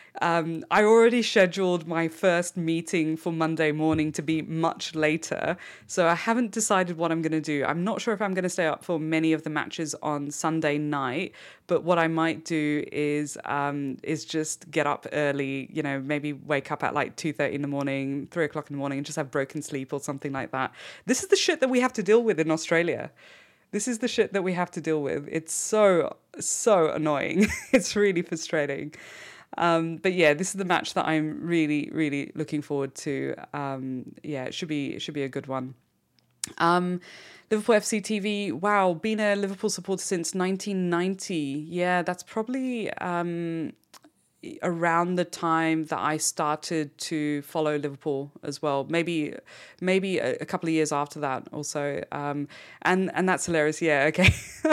Um, I already scheduled my first meeting for Monday morning to be much later, so I haven't decided what I'm going to do. I'm not sure if I'm going to stay up for many of the matches on Sunday night, but what I might do is um, is just get up early, you know, maybe wake up at like two thirty in the morning, three o'clock in the morning and just have broken sleep or something like that. This is the shit that we have to deal with in Australia. This is the shit that we have to deal with. It's so, so annoying. It's really frustrating. Um, but yeah, this is the match that I'm really, really looking forward to. Um, yeah, it should be it should be a good one. Um, Liverpool F C T V. Wow, been a Liverpool supporter since nineteen ninety. Yeah, that's probably um, around the time that I started to follow Liverpool as well. Maybe, maybe a, a couple of years after that also. Um, and and that's hilarious. Yeah. Okay.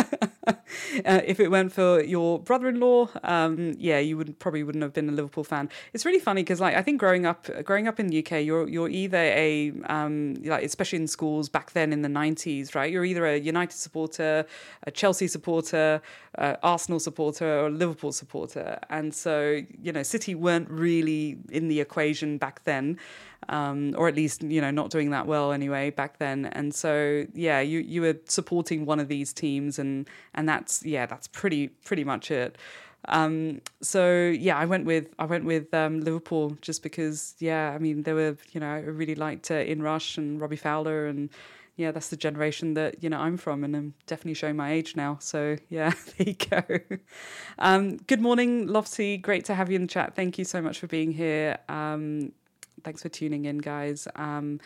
Uh, if it weren't for your brother-in-law, um, yeah, you would probably wouldn't have been a Liverpool fan. It's really funny because, like, I think growing up, growing up in the U K, you're you're either a um, like especially in schools back then in the nineties, right? You're either a United supporter, a Chelsea supporter, uh, Arsenal supporter, or a Liverpool supporter, and so So, you know, City weren't really in the equation back then, um, or at least, you know, not doing that well anyway back then. And so, yeah, you you were supporting one of these teams, and and that's yeah, that's pretty pretty much it. Um, so yeah, I went with I went with um, Liverpool just because yeah, I mean they were you know I really liked uh, Inrush and Robbie Fowler, and yeah, that's the generation that you know I'm from, and I'm definitely showing my age now. So yeah, there you go. Um, good morning, Lofty. Great to have you in the chat. Thank you so much for being here. Um, thanks for tuning in, guys. Um,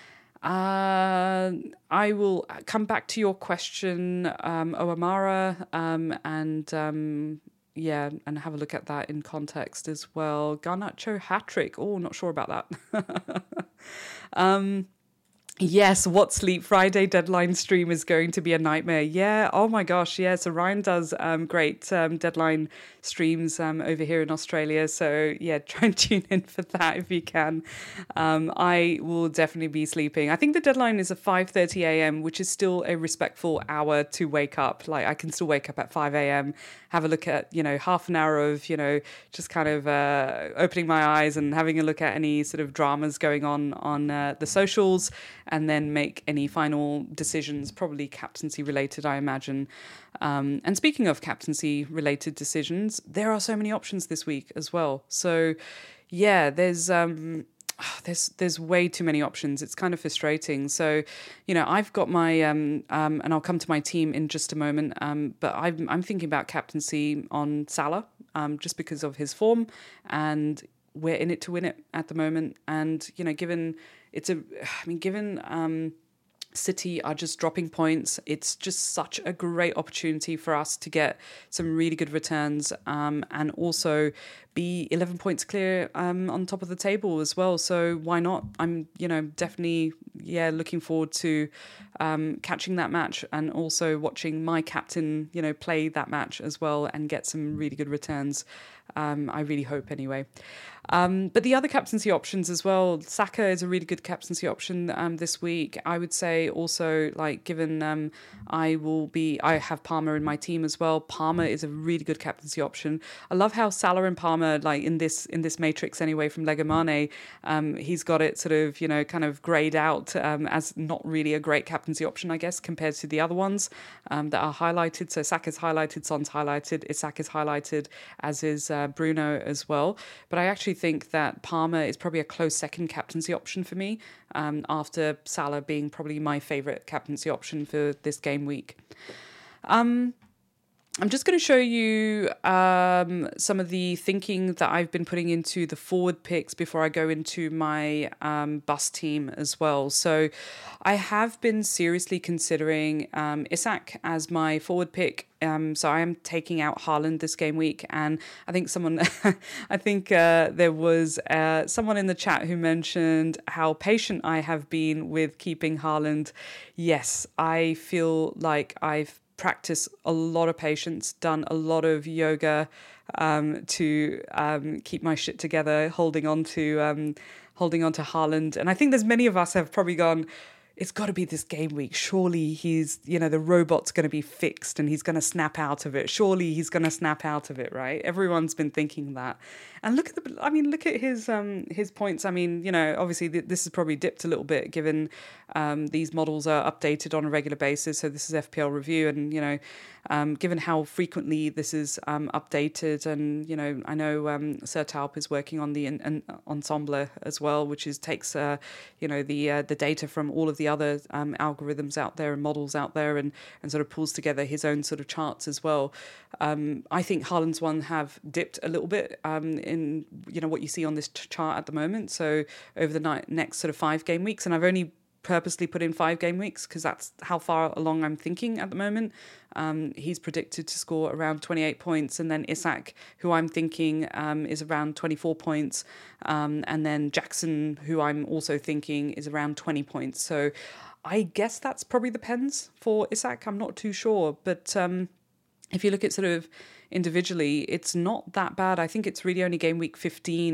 Uh, I will come back to your question, um, Oamara, um, and um, yeah, and have a look at that in context as well. Garnacho hat-trick. Oh, not sure about that. um, Yes, What Sleep Friday deadline stream is going to be a nightmare. Yeah, oh my gosh, yeah. So Ryan does um, great um, deadline streams um, over here in Australia. So yeah, try and tune in for that if you can. Um, I will definitely be sleeping. I think the deadline is at five thirty a.m., which is still a respectful hour to wake up. Like I can still wake up at five a.m., have a look at, you know, half an hour of, you know, just kind of uh, opening my eyes and having a look at any sort of dramas going on on uh, the socials, and then make any final decisions, probably captaincy related, I imagine. Um, and speaking of captaincy related decisions, there are so many options this week as well. So yeah, there's um, there's there's way too many options. It's kind of frustrating. So, you know, I've got my um, um, and I'll come to my team in just a moment. Um, but I'm I'm thinking about captaincy on Salah, um, just because of his form, and we're in it to win it at the moment. And you know, given it's a, I mean, given um, City are just dropping points, it's just such a great opportunity for us to get some really good returns, um, and also be eleven points clear um, on top of the table as well. So why not? I'm, you know, definitely, yeah, looking forward to um, catching that match, and also watching my captain, you know, play that match as well and get some really good returns. Um, I really hope anyway. Um, but the other captaincy options as well, Saka is a really good captaincy option um, this week. I would say also, like, given um, I will be, I have Palmer in my team as well. Palmer is a really good captaincy option. I love how Salah and Palmer, like in this in this matrix anyway from Lego Mane, um, he's got it sort of, you know, kind of grayed out um, as not really a great captaincy option, I guess, compared to the other ones um, that are highlighted. So Saka's highlighted, Son's highlighted, Isak is highlighted, as is uh, Bruno as well. But I actually think that Palmer is probably a close second captaincy option for me, um, after Salah being probably my favourite captaincy option for this game week. Um, I'm just going to show you um, some of the thinking that I've been putting into the forward picks before I go into my um, bus team as well. So I have been seriously considering um, Isak as my forward pick. Um, so I am taking out Haaland this game week, and I think someone, I think uh, there was uh, someone in the chat who mentioned how patient I have been with keeping Haaland. Yes, I feel like I've practiced a lot of patience, done a lot of yoga um, to um, keep my shit together, holding on to um, holding on to Haaland, and I think there's many of us have probably gone, it's got to be this game week. Surely he's, you know, the robot's going to be fixed and he's going to snap out of it. Surely he's going to snap out of it, right? Everyone's been thinking that. And look at the, I mean, look at his um, his points. I mean, you know, obviously th- this has probably dipped a little bit given um, these models are updated on a regular basis. So this is F P L review, and, you know, um, given how frequently this is um, updated, and, you know, I know um, Sir Talp is working on the an, an ensemble as well, which is takes, uh, you know, the uh, the data from all of the other um, algorithms out there and models out there, and, and sort of pulls together his own sort of charts as well. Um, I think Haaland's one have dipped a little bit um, in, you know, what you see on this t- chart at the moment. So over the ni- next sort of five game weeks, and I've only purposely put in five game weeks because that's how far along I'm thinking at the moment. Um, he's predicted to score around twenty-eight points, and then Isak, who I'm thinking um, is around twenty-four points, um, and then Jackson, who I'm also thinking is around twenty points. So I guess that's probably the pens for Isak. I'm not too sure, but um, if you look at sort of individually, it's not that bad. I think it's really only game week fifteen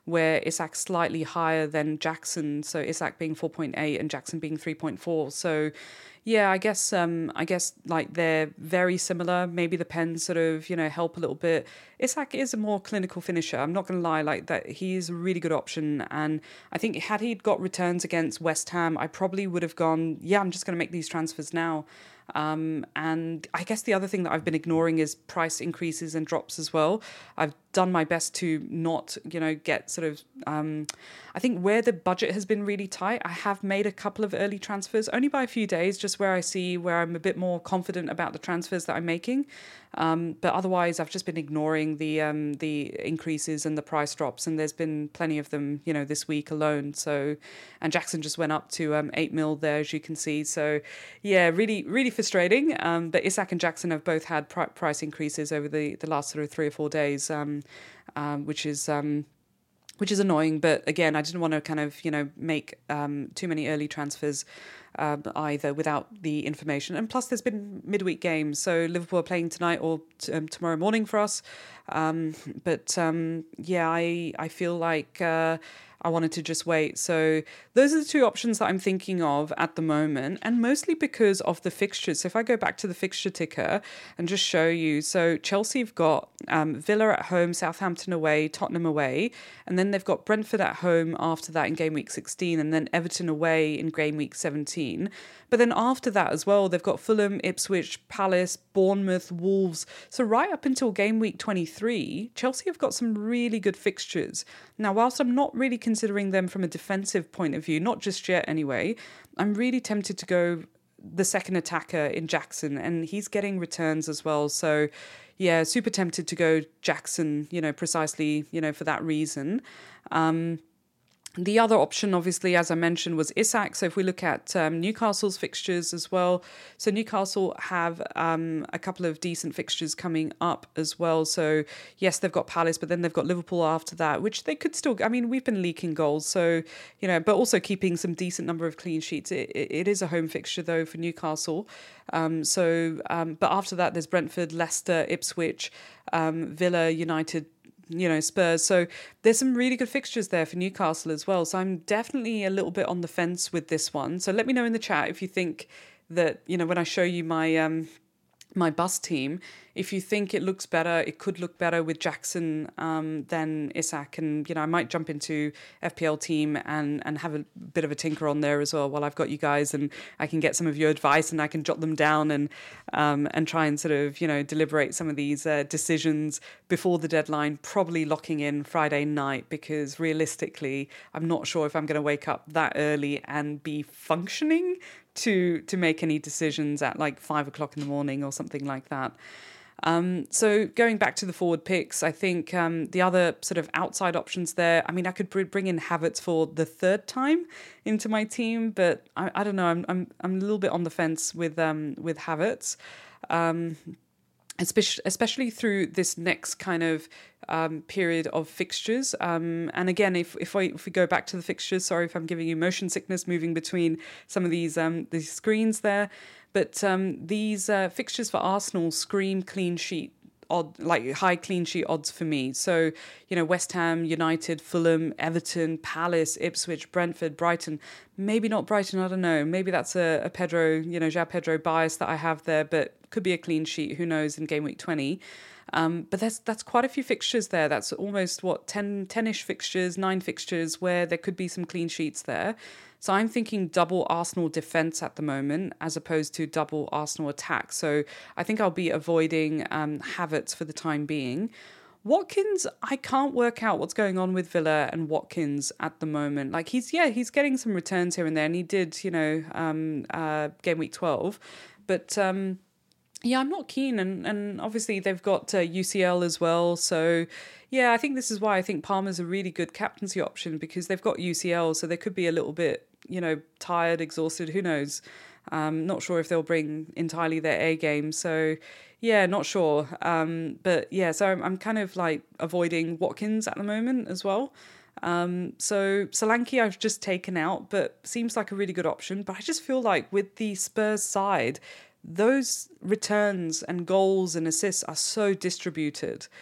where Isak slightly higher than Jackson. So Isak being four point eight and Jackson being three point four. So yeah, I guess um, I guess like they're very similar. Maybe the pens sort of, you know, help a little bit. Isak is a more clinical finisher. I'm not going to lie, like that he is a really good option. And I think had he got returns against West Ham, I probably would have gone, yeah, I'm just going to make these transfers now. Um, and I guess the other thing that I've been ignoring is price increases and drops as well. I've done my best to not, you know, get sort of, um, I think where the budget has been really tight, I have made a couple of early transfers, only by a few days, just where I see where I'm a bit more confident about the transfers that I'm making. Um, but otherwise, I've just been ignoring the um, the increases and the price drops, and there's been plenty of them, you know, this week alone. So, and Jackson just went up to um, eight mil there, as you can see. So, yeah, really, really frustrating. Um, but Isak and Jackson have both had pr- price increases over the, the last sort of three or four days, um, um, which is. Um, which is annoying, but again, I didn't want to kind of, you know, make um, too many early transfers um, either without the information. And plus, there's been midweek games, so Liverpool are playing tonight or t- um, tomorrow morning for us. Um, but um, yeah, I I feel like uh, I wanted to just wait. So those are the two options that I'm thinking of at the moment, and mostly because of the fixtures. So if I go back to the fixture ticker and just show you, so Chelsea have got um, Villa at home, Southampton away, Tottenham away, and then they've got Brentford at home after that in game week sixteen, and then Everton away in game week seventeen. But then after that as well, they've got Fulham, Ipswich, Palace, Bournemouth, Wolves. So right up until game week twenty-three, Chelsea have got some really good fixtures. Now, whilst I'm not really considering them from a defensive point of view, not just yet anyway, I'm really tempted to go the second attacker in Jackson, and he's getting returns as well. So yeah, super tempted to go Jackson, you know, precisely, you know, for that reason. Um, The other option, obviously, as I mentioned, was Isak. So if we look at um, Newcastle's fixtures as well, so Newcastle have um, a couple of decent fixtures coming up as well. So yes, they've got Palace, but then they've got Liverpool after that, which they could still, I mean, we've been leaking goals. So, you know, but also keeping some decent number of clean sheets. It, it, it is a home fixture, though, for Newcastle. Um, so, um, but after that, there's Brentford, Leicester, Ipswich, um, Villa, United, you know, Spurs. So there's some really good fixtures there for Newcastle as well. So I'm definitely a little bit on the fence with this one. So let me know in the chat if you think that, you know, when I show you my um my bus team, if you think it looks better, it could look better with Jackson um, than Isak. And, you know, I might jump into F P L team and, and have a bit of a tinker on there as well while I've got you guys, and I can get some of your advice and I can jot them down and um, and try and sort of, you know, deliberate some of these uh, decisions before the deadline, probably locking in Friday night, because realistically, I'm not sure if I'm going to wake up that early and be functioning to to make any decisions at like five o'clock in the morning or something like that. Um, so going back to the forward picks, I think um, the other sort of outside options there, I mean, I could br- bring in Havertz for the third time into my team, but I, I don't know, I'm I'm I'm a little bit on the fence with um with Havertz. Um, especially especially through this next kind of um, period of fixtures. Um, and again, if if, I, if we go back to the fixtures, sorry if I'm giving you motion sickness moving between some of these um, these screens there, but um, these uh, fixtures for Arsenal scream clean sheet odd, like high clean sheet odds for me. So, you know, West Ham, United, Fulham, Everton, Palace, Ipswich, Brentford, Brighton. Maybe not Brighton, I don't know. Maybe that's a, a Pedro, you know, João Pedro bias that I have there, but could be a clean sheet. Who knows in game week twenty. Um, but that's that's quite a few fixtures there. That's almost, what, ten, ten-ish fixtures, nine fixtures where there could be some clean sheets there. So I'm thinking double Arsenal defence at the moment as opposed to double Arsenal attack. So I think I'll be avoiding um, Havertz for the time being. Watkins, I can't work out what's going on with Villa and Watkins at the moment. Like he's, yeah, he's getting some returns here and there, and he did, you know, um, uh, game week twelve. But um, yeah, I'm not keen. And, and obviously they've got uh, U C L as well. So yeah, I think this is why I think Palmer's a really good captaincy option, because they've got U C L. So they could be a little bit, you know, tired, exhausted, who knows. Um, not sure if they'll bring entirely their A game. So yeah, not sure. Um, but yeah, so I'm, I'm kind of like avoiding Watkins at the moment as well. Um, so Solanke I've just taken out, but seems like a really good option. But I just feel like with the Spurs side, those returns and goals and assists are so distributed.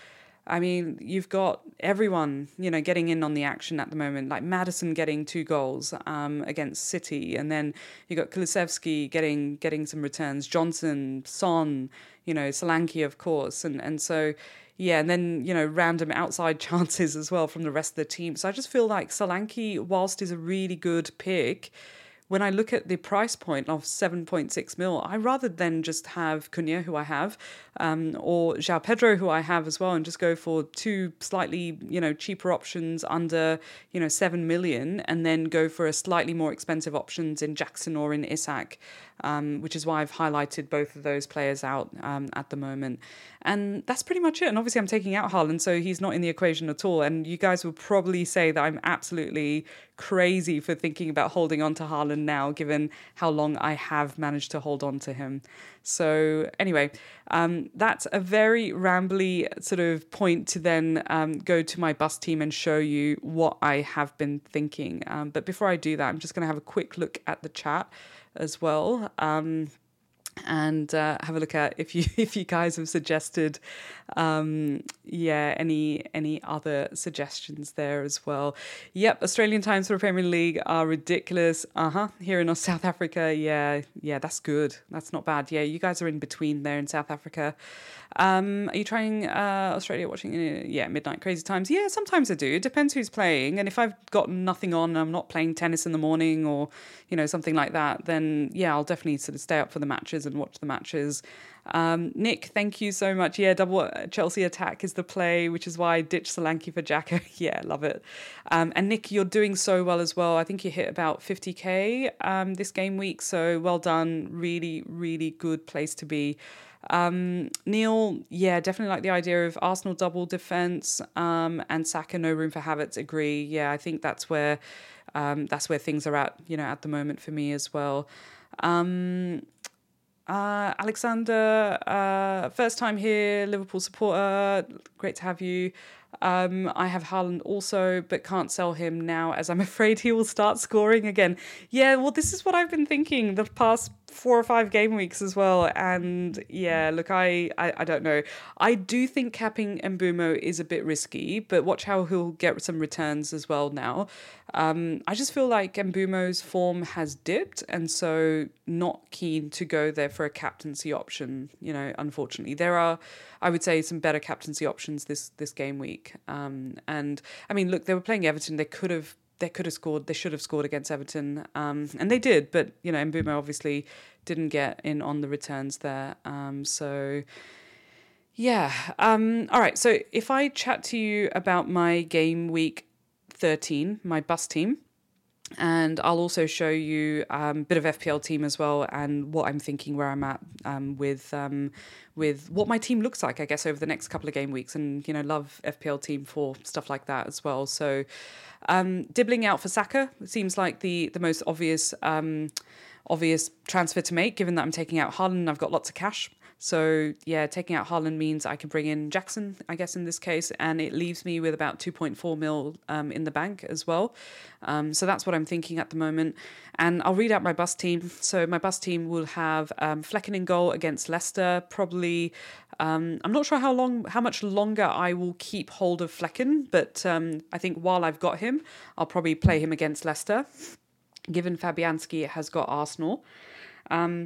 I mean, you've got everyone, you know, getting in on the action at the moment, like Maddison getting two goals um, against City. And then you got Kulusevski getting getting some returns, Johnson, Son, you know, Solanke, of course. And, and so, yeah, and then, you know, random outside chances as well from the rest of the team. So I just feel like Solanke, whilst is a really good pick, when I look at the price point of seven point six mil, I rather than just have Cunha, who I have, um, or João Pedro, who I have as well, and just go for two slightly, you know, cheaper options under, you know, seven million, and then go for a slightly more expensive options in Jackson or in Isak, um, which is why I've highlighted both of those players out um, at the moment. And that's pretty much it. And obviously I'm taking out Haaland, so he's not in the equation at all. And you guys will probably say that I'm absolutely crazy for thinking about holding on to Haaland now, given how long I have managed to hold on to him. So anyway, um, that's a very rambly sort of point to then um, go to my bus team and show you what I have been thinking. Um, but before I do that, I'm just going to have a quick look at the chat as well. Um, and uh, have a look at if you if you guys have suggested um yeah any any other suggestions there as well. Yep, Australian times for the Premier League are ridiculous. Uh-huh. Here in South Africa, yeah, yeah, that's good. That's not bad. Yeah, you guys are in between there in South Africa. Um, are you trying uh, Australia watching? Uh, yeah, midnight crazy times. Yeah, sometimes I do. It depends who's playing. And if I've got nothing on, I'm not playing tennis in the morning or, you know, something like that, then yeah, I'll definitely sort of stay up for the matches and watch the matches. Um, Nick, thank you so much. Yeah, double Chelsea attack is the play, which is why I ditched Solanke for Xhaka. Yeah, love it. Um, and Nick, you're doing so well as well. I think you hit about fifty K um, this game week. So well done. Really, really good place to be. Um, Neil, yeah, definitely like the idea of Arsenal double defence um, and Saka, no room for Havertz. Agree. Yeah, I think that's where um, that's where things are at, you know, at the moment for me as well. Um, uh, Alexander, uh, first time here, Liverpool supporter. Great to have you. Um, I have Haaland also, but can't sell him now as I'm afraid he will start scoring again. Yeah, well, this is what I've been thinking the past four or five game weeks as well. And yeah, look, I, I, I don't know. I do think capping Mbeumo is a bit risky, but watch how he'll get some returns as well now. Um, I just feel like Mbeumo's form has dipped, and so not keen to go there for a captaincy option. You know, unfortunately, there are, I would say, some better captaincy options this this game week. Um, and I mean, look, they were playing Everton. They could have they could have scored. They should have scored against Everton, um, and they did. But you know, Mbeumo obviously didn't get in on the returns there. Um, so. Yeah. Um, all right. So if I chat to you about my game week thirteen, my bus team, and I'll also show you um, a bit of F P L team as well and what I'm thinking, where I'm at um, with um, with what my team looks like, I guess, over the next couple of game weeks. And, you know, love F P L team for stuff like that as well. So um, dibbling out for Saka seems like the, the most obvious um, obvious transfer to make, given that I'm taking out Haaland and I've got lots of cash. So, yeah, taking out Haaland means I can bring in Jackson, I guess, in this case, and it leaves me with about two point four mil um, in the bank as well. Um, so that's what I'm thinking at the moment. And I'll read out my bus team. So my bus team will have um, Flecken in goal against Leicester, probably. Um, I'm not sure how long, how much longer I will keep hold of Flecken, but um, I think while I've got him, I'll probably play him against Leicester, given Fabianski has got Arsenal. Um,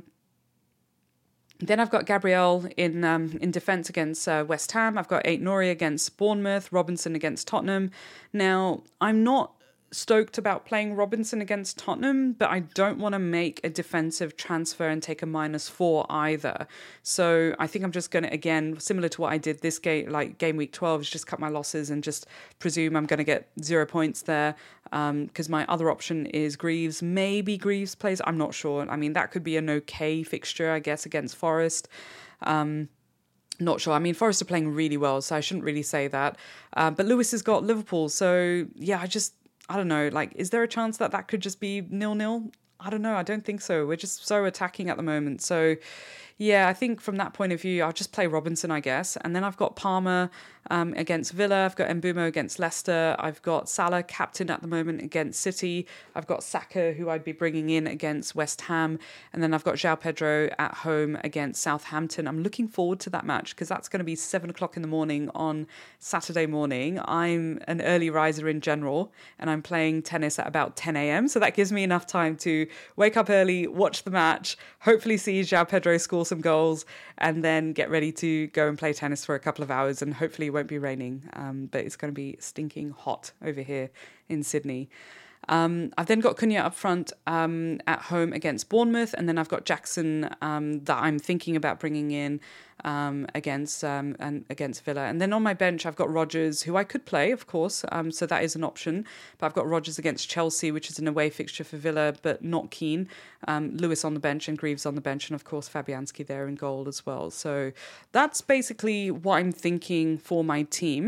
Then I've got Gabriel in um, in defence against uh, West Ham. I've got Aït-Nouri against Bournemouth, Robinson against Tottenham. Now, I'm not stoked about playing Robinson against Tottenham, but I don't want to make a defensive transfer and take a minus four either. So I think I'm just going to, again, similar to what I did this game, like game week twelve, is just cut my losses and just presume I'm going to get zero points there. Because um, my other option is Greaves. Maybe Greaves plays. I'm not sure. I mean, that could be an okay fixture, I guess, against Forest. Um, not sure. I mean, Forest are playing really well, so I shouldn't really say that. Uh, but Lewis has got Liverpool. So, yeah, I just, I don't know. Like, is there a chance that that could just be nil-nil? I don't know. I don't think so. We're just so attacking at the moment. So, yeah, I think from that point of view, I'll just play Robinson, I guess. And then I've got Palmer um, against Villa. I've got Mbeumo against Leicester. I've got Salah, captain at the moment, against City. I've got Saka, who I'd be bringing in against West Ham. And then I've got João Pedro at home against Southampton. I'm looking forward to that match because that's going to be seven o'clock in the morning on Saturday morning. I'm an early riser in general, and I'm playing tennis at about ten a.m. So that gives me enough time to wake up early, watch the match, hopefully see João Pedro score some goals, and then get ready to go and play tennis for a couple of hours. And hopefully it won't be raining, um, but it's going to be stinking hot over here in Sydney. Um, I've then got Cunha up front um, at home against Bournemouth, and then I've got Jackson um, that I'm thinking about bringing in um, against um, and against Villa. And then on my bench, I've got Rodgers, who I could play, of course, um, so that is an option. But I've got Rodgers against Chelsea, which is an away fixture for Villa, but not keen. Um, Lewis on the bench and Greaves on the bench, and of course Fabianski there in goal as well. So that's basically what I'm thinking for my team.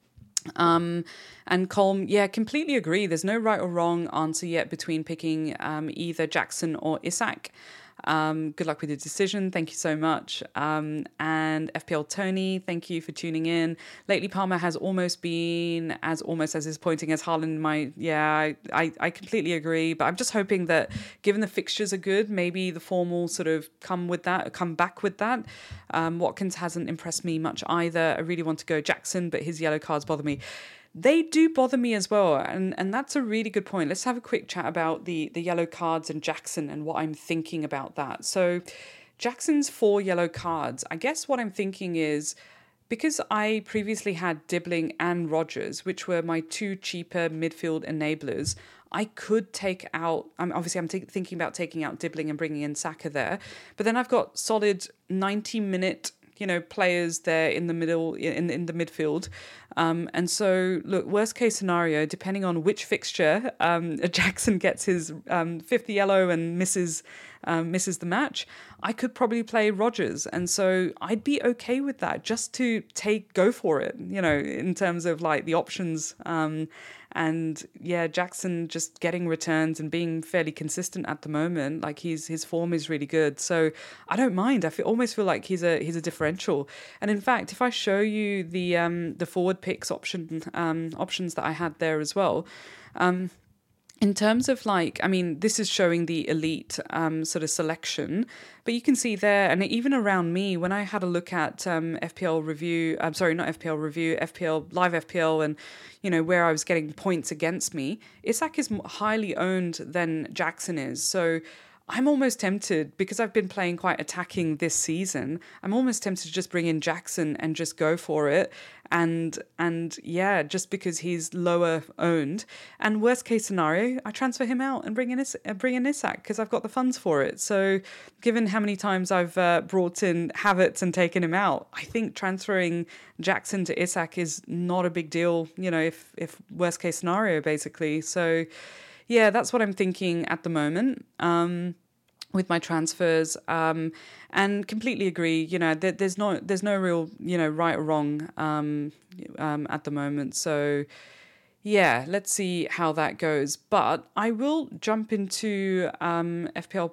Um, and Colm, yeah, completely agree. There's no right or wrong answer yet between picking um, either Jackson or Isak. Um, good luck with your decision. Thank you so much. Um, and F P L Tony, thank you for tuning in. Lately, Palmer has almost been as almost as disappointing as Haaland. My yeah, I, I, I completely agree. But I'm just hoping that given the fixtures are good, maybe the form will sort of come with that, come back with that. Um, Watkins hasn't impressed me much either. I really want to go Jackson, but his yellow cards bother me. They do bother me as well, and and that's a really good point. Let's have a quick chat about the the yellow cards and Jackson and what I'm thinking about that. So Jackson's four yellow cards. I guess what I'm thinking is, because I previously had Dibbling and Rodgers, which were my two cheaper midfield enablers, I could take out, um, obviously I'm t- thinking about taking out Dibbling and bringing in Saka there, but then I've got solid ninety minute you know, players there in the middle, in in the midfield. Um, and so, look, worst case scenario, depending on which fixture um, Jackson gets his um, fifth yellow and misses um, misses the match, I could probably play Rodgers. And so I'd be okay with that, just to take, go for it, you know, in terms of like the options. Um, and yeah, Jackson just getting returns and being fairly consistent at the moment. Like he's his form is really good, so I don't mind. I feel, almost feel like he's a he's a differential. And in fact, if I show you the um, the forward picks option um, options that I had there as well. Um, In terms of like, I mean, this is showing the elite um, sort of selection, but you can see there, and even around me, when I had a look at um, F P L review, I'm sorry, not F P L review, F P L, live F P L, and, you know, where I was getting points against me, Isak is highly owned than Jackson is. So I'm almost tempted, because I've been playing quite attacking this season, I'm almost tempted to just bring in Jackson and just go for it. And, and yeah, just because he's lower owned. And worst case scenario, I transfer him out and bring in, Is- bring in Isak, because I've got the funds for it. So given how many times I've uh, brought in Havertz and taken him out, I think transferring Jackson to Isak is not a big deal, you know, if, if worst case scenario, basically. So yeah, that's what I'm thinking at the moment. Um, with my transfers, um, and completely agree. You know, there, there's no there's no real you know right or wrong um, um, at the moment. So yeah, let's see how that goes. But I will jump into um, F P L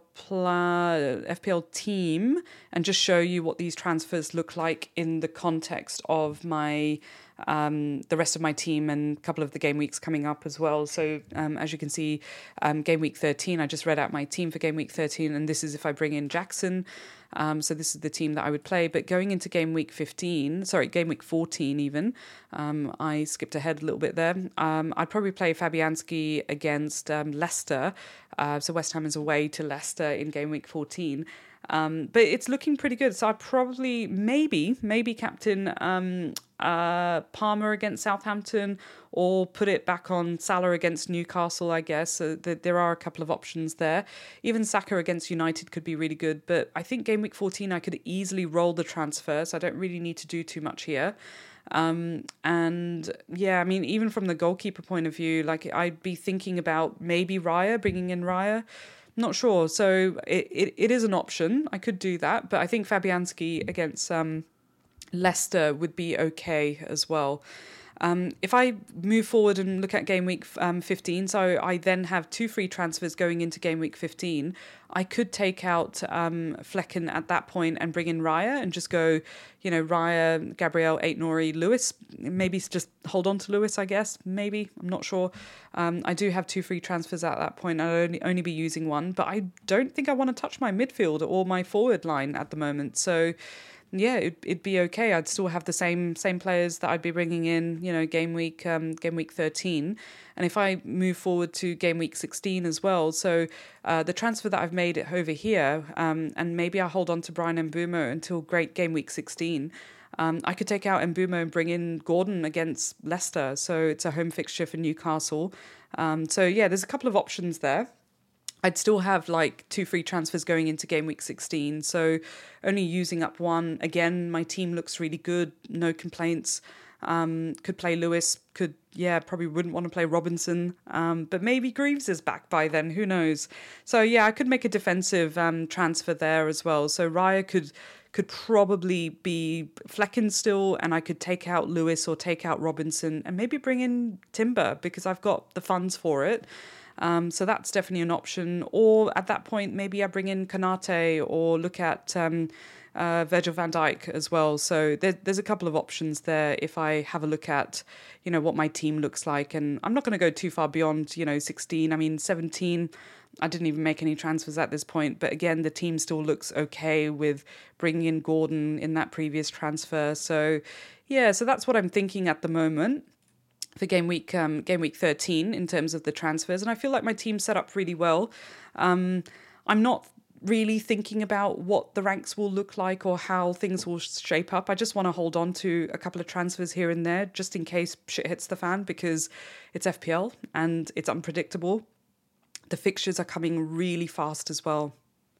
Pla- F P L team and just show you what these transfers look like in the context of my. Um, the rest of my team and a couple of the game weeks coming up as well. So um, as you can see, um, game week thirteen, I just read out my team for game week thirteen, and this is if I bring in Jackson. Um, so this is the team that I would play. But going into game week fifteen, sorry, game week fourteen even, um, I skipped ahead a little bit there. Um, I'd probably play Fabianski against um, Leicester. Uh, so West Ham is away to Leicester in game week fourteen. Um, but it's looking pretty good. So I probably, maybe, maybe captain um, uh, Palmer against Southampton, or put it back on Salah against Newcastle, I guess. So th- there are a couple of options there. Even Saka against United could be really good. But I think game week fourteen, I could easily roll the transfer. So I don't really need to do too much here. Um, and yeah, I mean, even from the goalkeeper point of view, like I'd be thinking about maybe Raya, bringing in Raya. Not sure. So it, it, it is an option. I could do that. But I think Fabianski against um, Leicester would be okay as well. Um, if I move forward and look at game week um, fifteen, so I then have two free transfers going into game week fifteen, I could take out um, Flecken at that point and bring in Raya and just go, you know, Raya, Gabriel, Aït-Nouri, Lewis. Maybe just hold on to Lewis, I guess. Maybe. I'm not sure. Um, I do have two free transfers at that point. I'll only, only be using one, but I don't think I want to touch my midfield or my forward line at the moment. So yeah, it'd, it'd be okay. I'd still have the same same players that I'd be bringing in, you know, game week um, game week thirteen. And if I move forward to game week sixteen as well, so uh, the transfer that I've made over here, um, and maybe I hold on to Brian Mbeumo until great game week sixteen. Um, I could take out Mbeumo and bring in Gordon against Leicester. So it's a home fixture for Newcastle. Um, so yeah, there's a couple of options there. I'd still have like two free transfers going into game week sixteen. So only using up one. Again, my team looks really good. No complaints. Um, could play Lewis. Could, yeah, probably wouldn't want to play Robinson. Um, but maybe Greaves is back by then. Who knows? So yeah, I could make a defensive um, transfer there as well. So Raya could could probably be Flecken still, and I could take out Lewis or take out Robinson and maybe bring in Timber because I've got the funds for it. Um, so that's definitely an option. Or at that point, maybe I bring in Konate or look at um, uh, Virgil van Dijk as well. So there, there's a couple of options there if I have a look at, you know, what my team looks like. And I'm not going to go too far beyond, you know, sixteen. I mean, seventeen, I didn't even make any transfers at this point. But again, the team still looks okay with bringing in Gordon in that previous transfer. So yeah, so that's what I'm thinking at the moment for game week um, game week thirteen in terms of the transfers. And I feel like my team's set up really well. Um, I'm not really thinking about what the ranks will look like or how things will shape up. I just want to hold on to a couple of transfers here and there just in case shit hits the fan because it's F P L and it's unpredictable. The fixtures are coming really fast as well.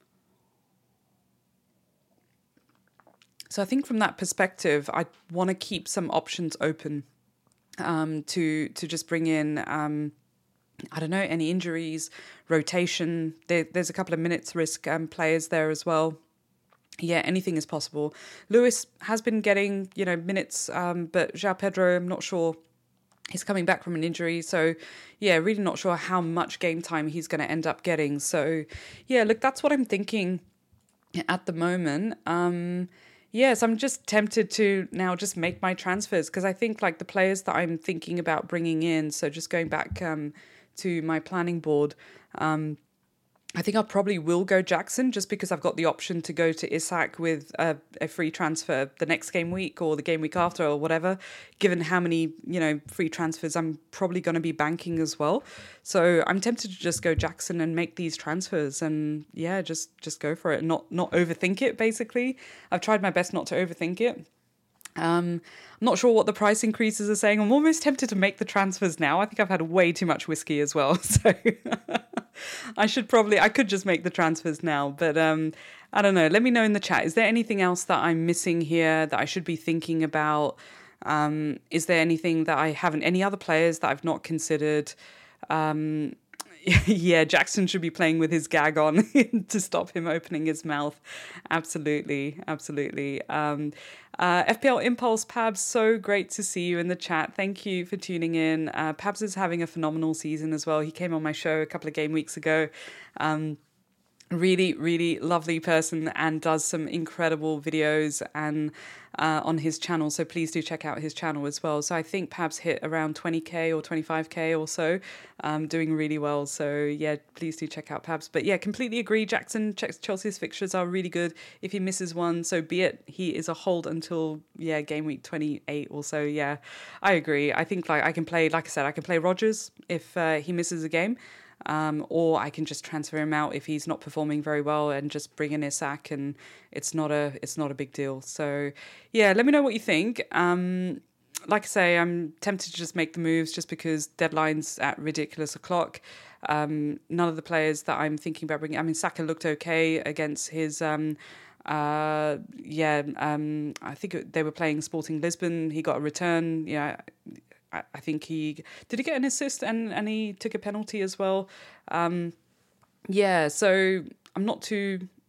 So I think from that perspective, I want to keep some options open. Um, to to just bring in, um, I don't know, any injuries, rotation. There, there's a couple of minutes risk um, players there as well. Yeah, anything is possible. Lewis has been getting, you know, minutes, um, but João Pedro, I'm not sure. He's coming back from an injury. So, yeah, really not sure how much game time he's going to end up getting. So, yeah, look, that's what I'm thinking at the moment. Um Yes, I'm just tempted to now just make my transfers because I think like the players that I'm thinking about bringing in, so just going back um, to my planning board, um, I think I probably will go Jackson just because I've got the option to go to Isak with a, a free transfer the next game week or the game week after or whatever, given how many, you know, free transfers I'm probably going to be banking as well. So I'm tempted to just go Jackson and make these transfers and yeah, just just go for it and not, not overthink it, basically. I've tried my best not to overthink it. Um, I'm not sure what the price increases are saying. I'm almost tempted to make the transfers now. I think I've had way too much whiskey as well. So I should probably, I could just make the transfers now. But um, I don't know. Let me know in the chat. Is there anything else that I'm missing here that I should be thinking about? Um, is there anything that I haven't, any other players that I've not considered? Um, yeah, Jackson should be playing with his gag on to stop him opening his mouth. Absolutely, absolutely. Um, uh, F P L Impulse, Pabs, so great to see you in the chat. Thank you for tuning in. Uh, Pabs is having a phenomenal season as well. He came on my show a couple of game weeks ago. Um, really, really lovely person and does some incredible videos and uh, on his channel. So please do check out his channel as well. So I think Pabs hit around twenty K or twenty-five K or so, um, doing really well. So yeah, please do check out Pabs. But yeah, completely agree. Jackson, Chelsea's fixtures are really good. If he misses one, so be it. He is a hold until, yeah, game week twenty-eight or so. Yeah, I agree. I think like I can play, like I said, I can play Rodgers if uh, he misses a game. Um, or I can just transfer him out if he's not performing very well and just bring in Isak, and it's not a it's not a big deal. So yeah, let me know what you think. Um, like I say, I'm tempted to just make the moves just because deadline's at ridiculous o'clock. Um, none of the players that I'm thinking about bringing, I mean, Saka looked okay against his, um, uh, yeah, um, I think they were playing Sporting Lisbon. He got a return. Yeah. I think he did he get an assist and, and he took a penalty as well. Um, yeah, so I'm not too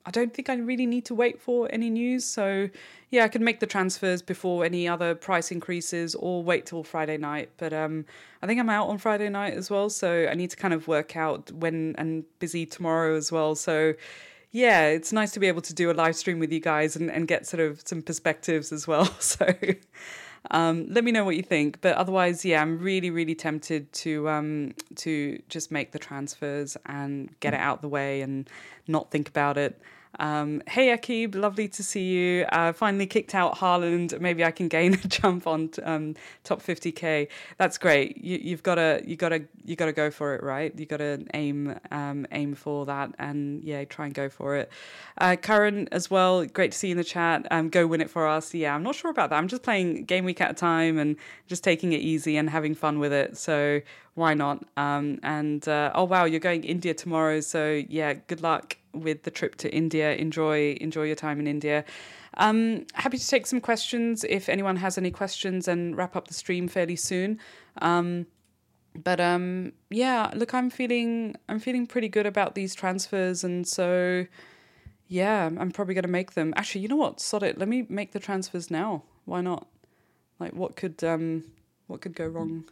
I don't think I really need to wait for any news. So yeah, I can make the transfers before any other price increases or wait till Friday night. But um, I think I'm out on Friday night as well. So I need to kind of work out when, and busy tomorrow as well. So yeah, it's nice to be able to do a live stream with you guys and, and get sort of some perspectives as well. So um, let me know what you think. But otherwise, yeah, I'm really, really tempted to um, to just make the transfers and get it out the way and not think about it. Um, hey Akib, lovely to see you. Uh, finally kicked out Haaland. Maybe I can gain a jump on um, top fifty k. That's great. You, you've got to, you got to, you got to go for it, right? You got to aim, um, aim for that, and yeah, try and go for it. Uh, Karen as well. Great to see you in the chat. Um, go win it for us. Yeah, I'm not sure about that. I'm just playing game week at a time and just taking it easy and having fun with it. So why not? Um, and uh, oh wow, you're going India tomorrow. So yeah, good luck with the trip to India. Enjoy enjoy your time in India. Um, happy to take some questions if anyone has any questions, and wrap up the stream fairly soon. Um, but um, yeah, look, I'm feeling I'm feeling pretty good about these transfers, and so yeah, I'm probably going to make them. Actually, you know what? Sod it. Let me make the transfers now. Why not? Like, what could um, what could go wrong?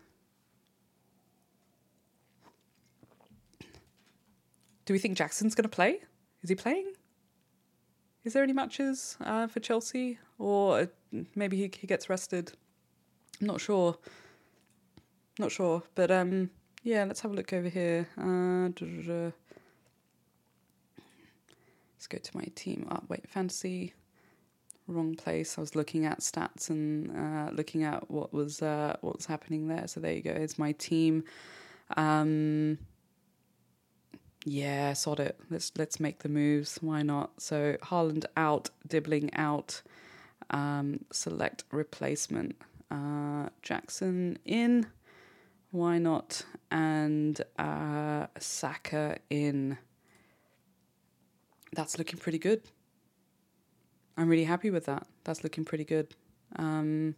Do we think Jackson's going to play? Is he playing? Is there any matches uh, for Chelsea? Or uh, maybe he, he gets rested? I'm not sure. Not sure. But um, yeah, let's have a look over here. Uh, let's go to my team. Oh, wait, fantasy. Wrong place. I was looking at stats and uh, looking at what was uh, what was happening there. So there you go. It's my team. Um... Yeah, sod it. Let's let's make the moves. Why not? So Haaland out, Dibbling out. Um, select replacement. Uh, Jackson in. Why not? And uh, Saka in. That's looking pretty good. I'm really happy with that. That's looking pretty good. Um,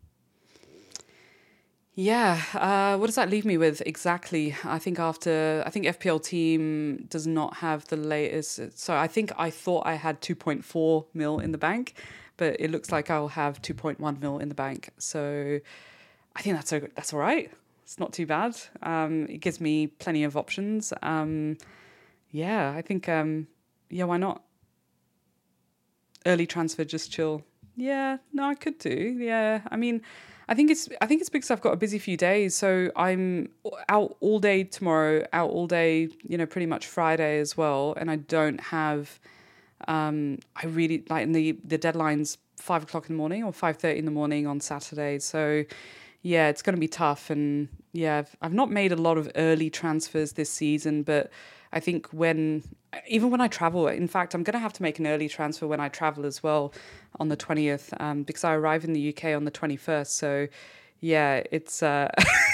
Yeah, uh, what does that leave me with exactly? I think after, I think F P L team does not have the latest. So I think I thought I had two point four mil in the bank, but it looks like I'll have two point one mil in the bank. So I think that's a, that's all right. It's not too bad. Um, it gives me plenty of options. Um, yeah, I think, um, yeah, why not? Early transfer, just chill. Yeah, no, I could do. Yeah, I mean, I think it's I think it's because I've got a busy few days, so I'm out all day tomorrow, out all day, you know, pretty much Friday as well, and I don't have. Um, I really like and the the deadline's five o'clock in the morning or five thirty in the morning on Saturday, so yeah, it's going to be tough. And yeah, I've, I've not made a lot of early transfers this season, but I think when, even when I travel, in fact, I'm going to have to make an early transfer when I travel as well on the twentieth, um, because I arrive in the U K on the twenty-first. So yeah, it's, uh,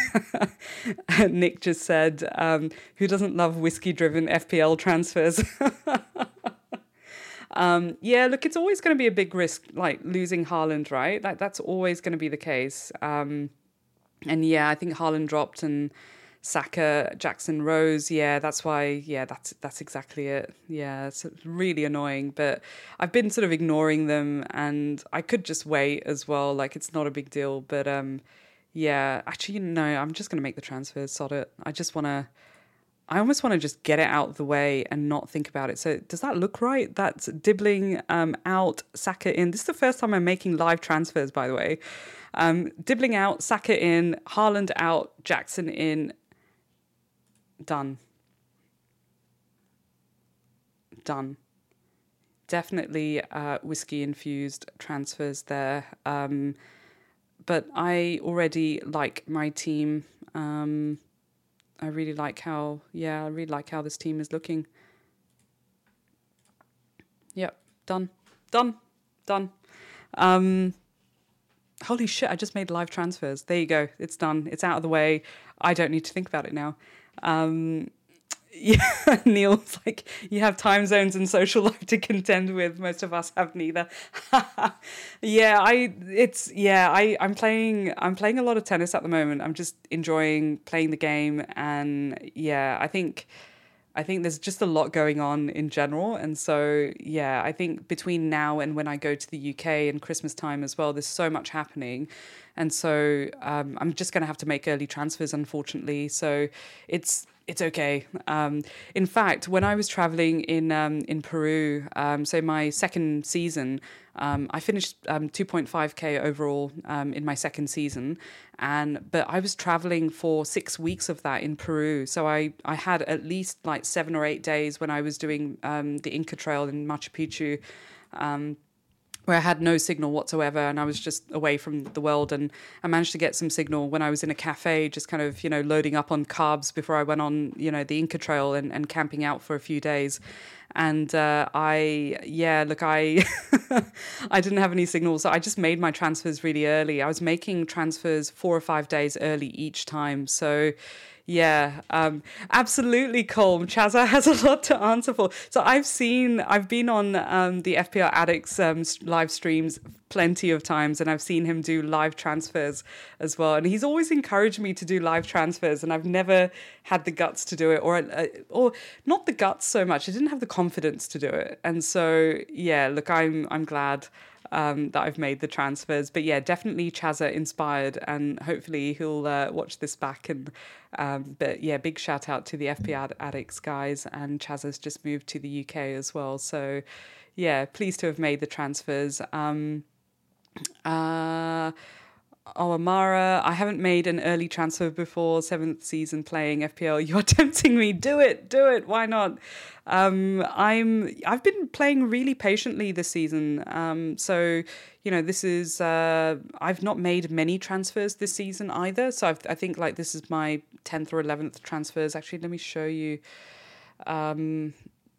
Nick just said, um, who doesn't love whiskey-driven F P L transfers? Um, yeah, look, it's always going to be a big risk, like losing Haaland, right? Like that's always going to be the case. Um, and yeah, I think Haaland dropped and Saka, Jackson rose. Yeah, that's why. Yeah, that's that's exactly it. Yeah, it's really annoying. But I've been sort of ignoring them, and I could just wait as well. Like it's not a big deal. But um, yeah, actually, no, I'm just going to make the transfers. Sod it. I just want to. I almost want to just get it out of the way and not think about it. So does that look right? That's Dibbling um, out, Saka in. This is the first time I'm making live transfers, by the way. Um, Dibbling out, Saka in, Haaland out, Jackson in. Done. Done. Definitely uh, whiskey-infused transfers there. Um, but I already like my team. Um I really like how, yeah, I really like how this team is looking. Yep, done, done, done. Um, holy shit, I just made live transfers. There you go, it's done, it's out of the way. I don't need to think about it now. Um, yeah, Neil's like, you have time zones and social life to contend with. Most of us have neither. yeah, I, it's, yeah, I, I'm playing, I'm playing a lot of tennis at the moment. I'm just enjoying playing the game. And yeah, I think, I think there's just a lot going on in general. And so, yeah, I think between now and when I go to the U K and Christmas time as well, there's so much happening. And so um, I'm just going to have to make early transfers, unfortunately. So it's it's okay. Um, in fact, when I was traveling in um, in Peru, um, so my second season, um, I finished um, two point five K overall um, in my second season. And but I was traveling for six weeks of that in Peru. So I, I had at least like seven or eight days when I was doing um, the Inca Trail in Machu Picchu, um, where I had no signal whatsoever, and I was just away from the world. And I managed to get some signal when I was in a cafe, just kind of, you know, loading up on carbs before I went on, you know, the Inca Trail and, and camping out for a few days. And uh, I, yeah, look, I I didn't have any signal, so I just made my transfers really early. I was making transfers four or five days early each time. So, yeah, um, absolutely, Colm. Chazza has a lot to answer for. So I've seen, I've been on um, the F P L Addicts um, live streams plenty of times, and I've seen him do live transfers as well. And he's always encouraged me to do live transfers, and I've never had the guts to do it, or uh, or not the guts so much. I didn't have the confidence to do it. And so, yeah, look, I'm I'm glad um, that I've made the transfers. But yeah, definitely Chazza inspired, and hopefully he'll uh, watch this back. And um, but yeah, big shout out to the F P L Addicts guys, and Chazza's just moved to the U K as well. So yeah, pleased to have made the transfers. Um, uh, Oh, Amara, I haven't made an early transfer before, seventh season playing F P L. You're tempting me. Do it, do it. Why not? Um, I'm, I've been playing really patiently this season. Um, so, you know, this is, uh, I've not made many transfers this season either. So I've, I think like this is my tenth or eleventh transfers. Actually, let me show you. Um,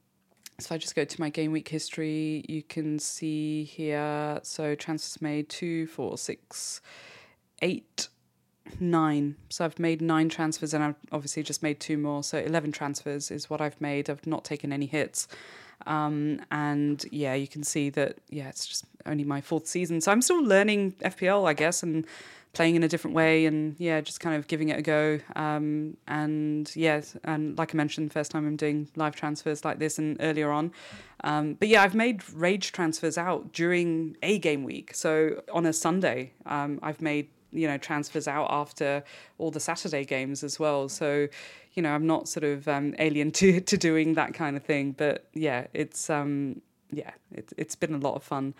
So if I just go to my game week history, you can see here, so transfers made two, four, six, eight, nine. So I've made nine transfers, and I've obviously just made two more. So eleven transfers is what I've made. I've not taken any hits. Um, and yeah, you can see that, yeah, it's just only my fourth season. So I'm still learning F P L, I guess, and playing in a different way, and yeah, just kind of giving it a go. Um, and yeah, and like I mentioned, first time I'm doing live transfers like this and earlier on. Um, but yeah, I've made rage transfers out during a game week. So on a Sunday, um, I've made, you know, transfers out after all the Saturday games as well. So, you know, I'm not sort of um, alien to, to doing that kind of thing. But yeah, it's, um, yeah, it, it's been a lot of fun.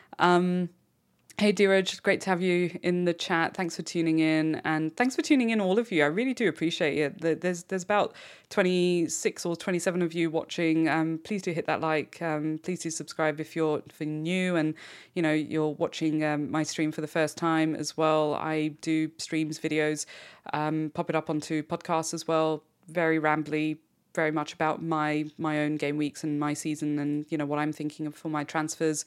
Um, Hey, Dheeraj, great to have you in the chat. Thanks for tuning in, and thanks for tuning in, all of you. I really do appreciate it. There's there's about twenty-six or twenty-seven of you watching. Um, please do hit that like. Um, please do subscribe if you're, if you're new and, you know, you're watching um, my stream for the first time as well. I do streams, videos, um, pop it up onto podcasts as well. Very rambly, very much about my my own game weeks and my season, and, you know, what I'm thinking of for my transfers.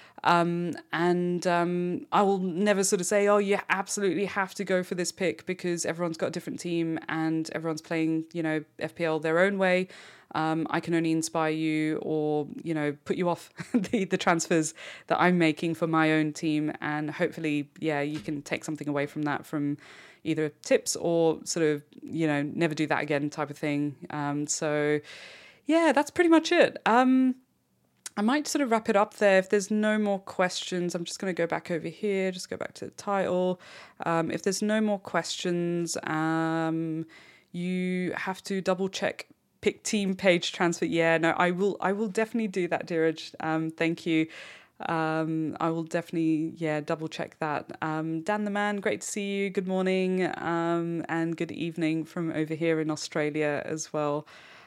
Um, and um, I will never sort of say, oh, you absolutely have to go for this pick, because everyone's got a different team and everyone's playing, you know, F P L their own way. Um, I can only inspire you, or, you know, put you off the, the transfers that I'm making for my own team. And hopefully, yeah, you can take something away from that, from either tips or sort of, you know, never do that again type of thing. Um, so, yeah, that's pretty much it. Um, I might sort of wrap it up there. If there's no more questions, I'm just going to go back over here, just go back to the title. Um, if there's no more questions, um, you have to double check pick team page transfer. Yeah, no, I will I will definitely do that, Dheeraj. Um, thank you. Um, I will definitely, yeah, double check that. Um, Dan the Man, great to see you. Good morning um, and good evening from over here in Australia as well.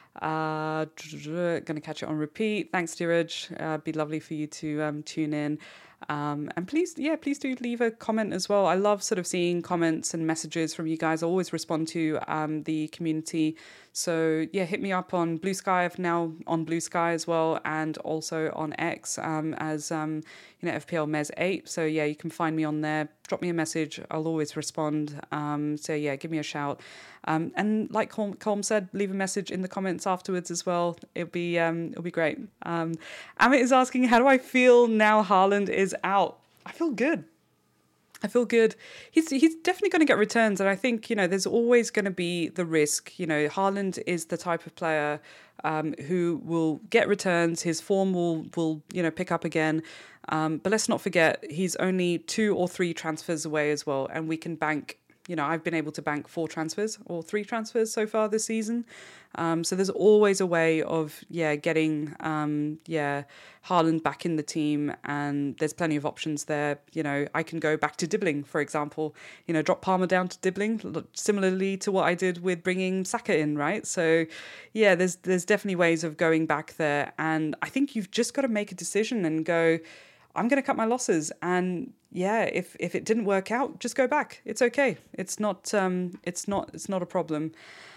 Uh, going to catch it on repeat. Thanks, Dheeraj. Uh, be lovely for you to um, tune in. Um, and please, yeah, please do leave a comment as well. I love sort of seeing comments and messages from you guys. I always respond to um, the community. So yeah, hit me up on Blue Sky. I'm now on Blue Sky as well, and also on X um, as um, you know, F P L Mez eight. So yeah, you can find me on there. Drop me a message. I'll always respond. Um, so yeah, give me a shout. Um, and like Colm, Colm said, leave a message in the comments afterwards as well. It'll be um, it'll be great. Um, Amit is asking, how do I feel now Haaland is out? I feel good. I feel good. He's he's definitely going to get returns, and I think, you know, there's always going to be the risk. You know, Haaland is the type of player um, who will get returns. His form will will you know pick up again. Um, but let's not forget, he's only two or three transfers away as well, and we can bank. You know, I've been able to bank four transfers or three transfers so far this season. Um, so there's always a way of, yeah, getting, um, yeah, Haaland back in the team. And there's plenty of options there. You know, I can go back to Dibbling, for example, you know, drop Palmer down to Dibbling, similarly to what I did with bringing Saka in, right? So, yeah, there's there's definitely ways of going back there. And I think you've just got to make a decision and go, I'm going to cut my losses, and yeah, if if it didn't work out, just go back. It's okay. It's not um it's not it's not a problem.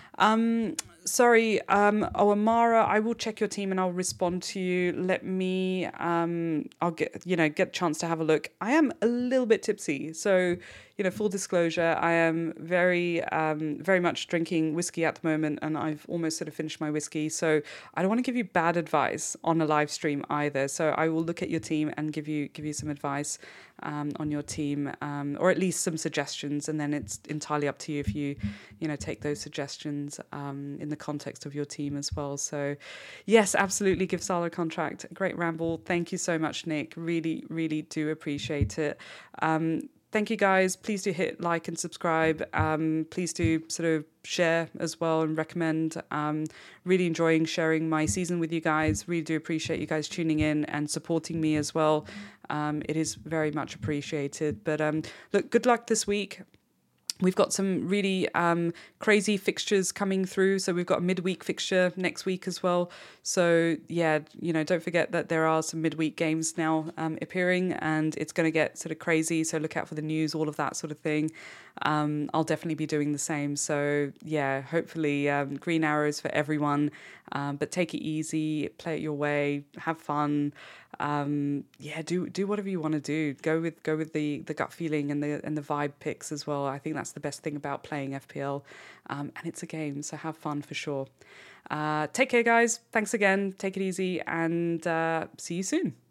Um, sorry, um, Owamara, I will check your team and I'll respond to you. Let me, um, I'll get, you know, get a chance to have a look. I am a little bit tipsy. So, you know, full disclosure, I am very, um, very much drinking whiskey at the moment, and I've almost sort of finished my whiskey. So I don't want to give you bad advice on a live stream either. So I will look at your team and give you, give you some advice, um, on your team, um, or at least some suggestions. And then it's entirely up to you if you, you know, take those suggestions, um, in the context of your team as well. So yes, absolutely give Salah a contract. Great ramble. Thank you so much, Nick. Really, really do appreciate it. Um, Thank you, guys. Please do hit like and subscribe. Um, please do sort of share as well and recommend. Um, really enjoying sharing my season with you guys. Really do appreciate you guys tuning in and supporting me as well. Um, it is very much appreciated. But um, look, good luck this week. We've got some really um, crazy fixtures coming through. So we've got a midweek fixture next week as well. So yeah, you know, don't forget that there are some midweek games now um, appearing, and it's going to get sort of crazy. So look out for the news, all of that sort of thing. Um, I'll definitely be doing the same. So yeah, hopefully um, green arrows for everyone. Um, but take it easy, play it your way, have fun. Um, yeah, do do whatever you want to do. Go with go with the the gut feeling and the and the vibe picks as well. I think that's the best thing about playing F P L, um, and it's a game, so have fun for sure. Uh, take care, guys. Thanks again. Take it easy, and uh, see you soon.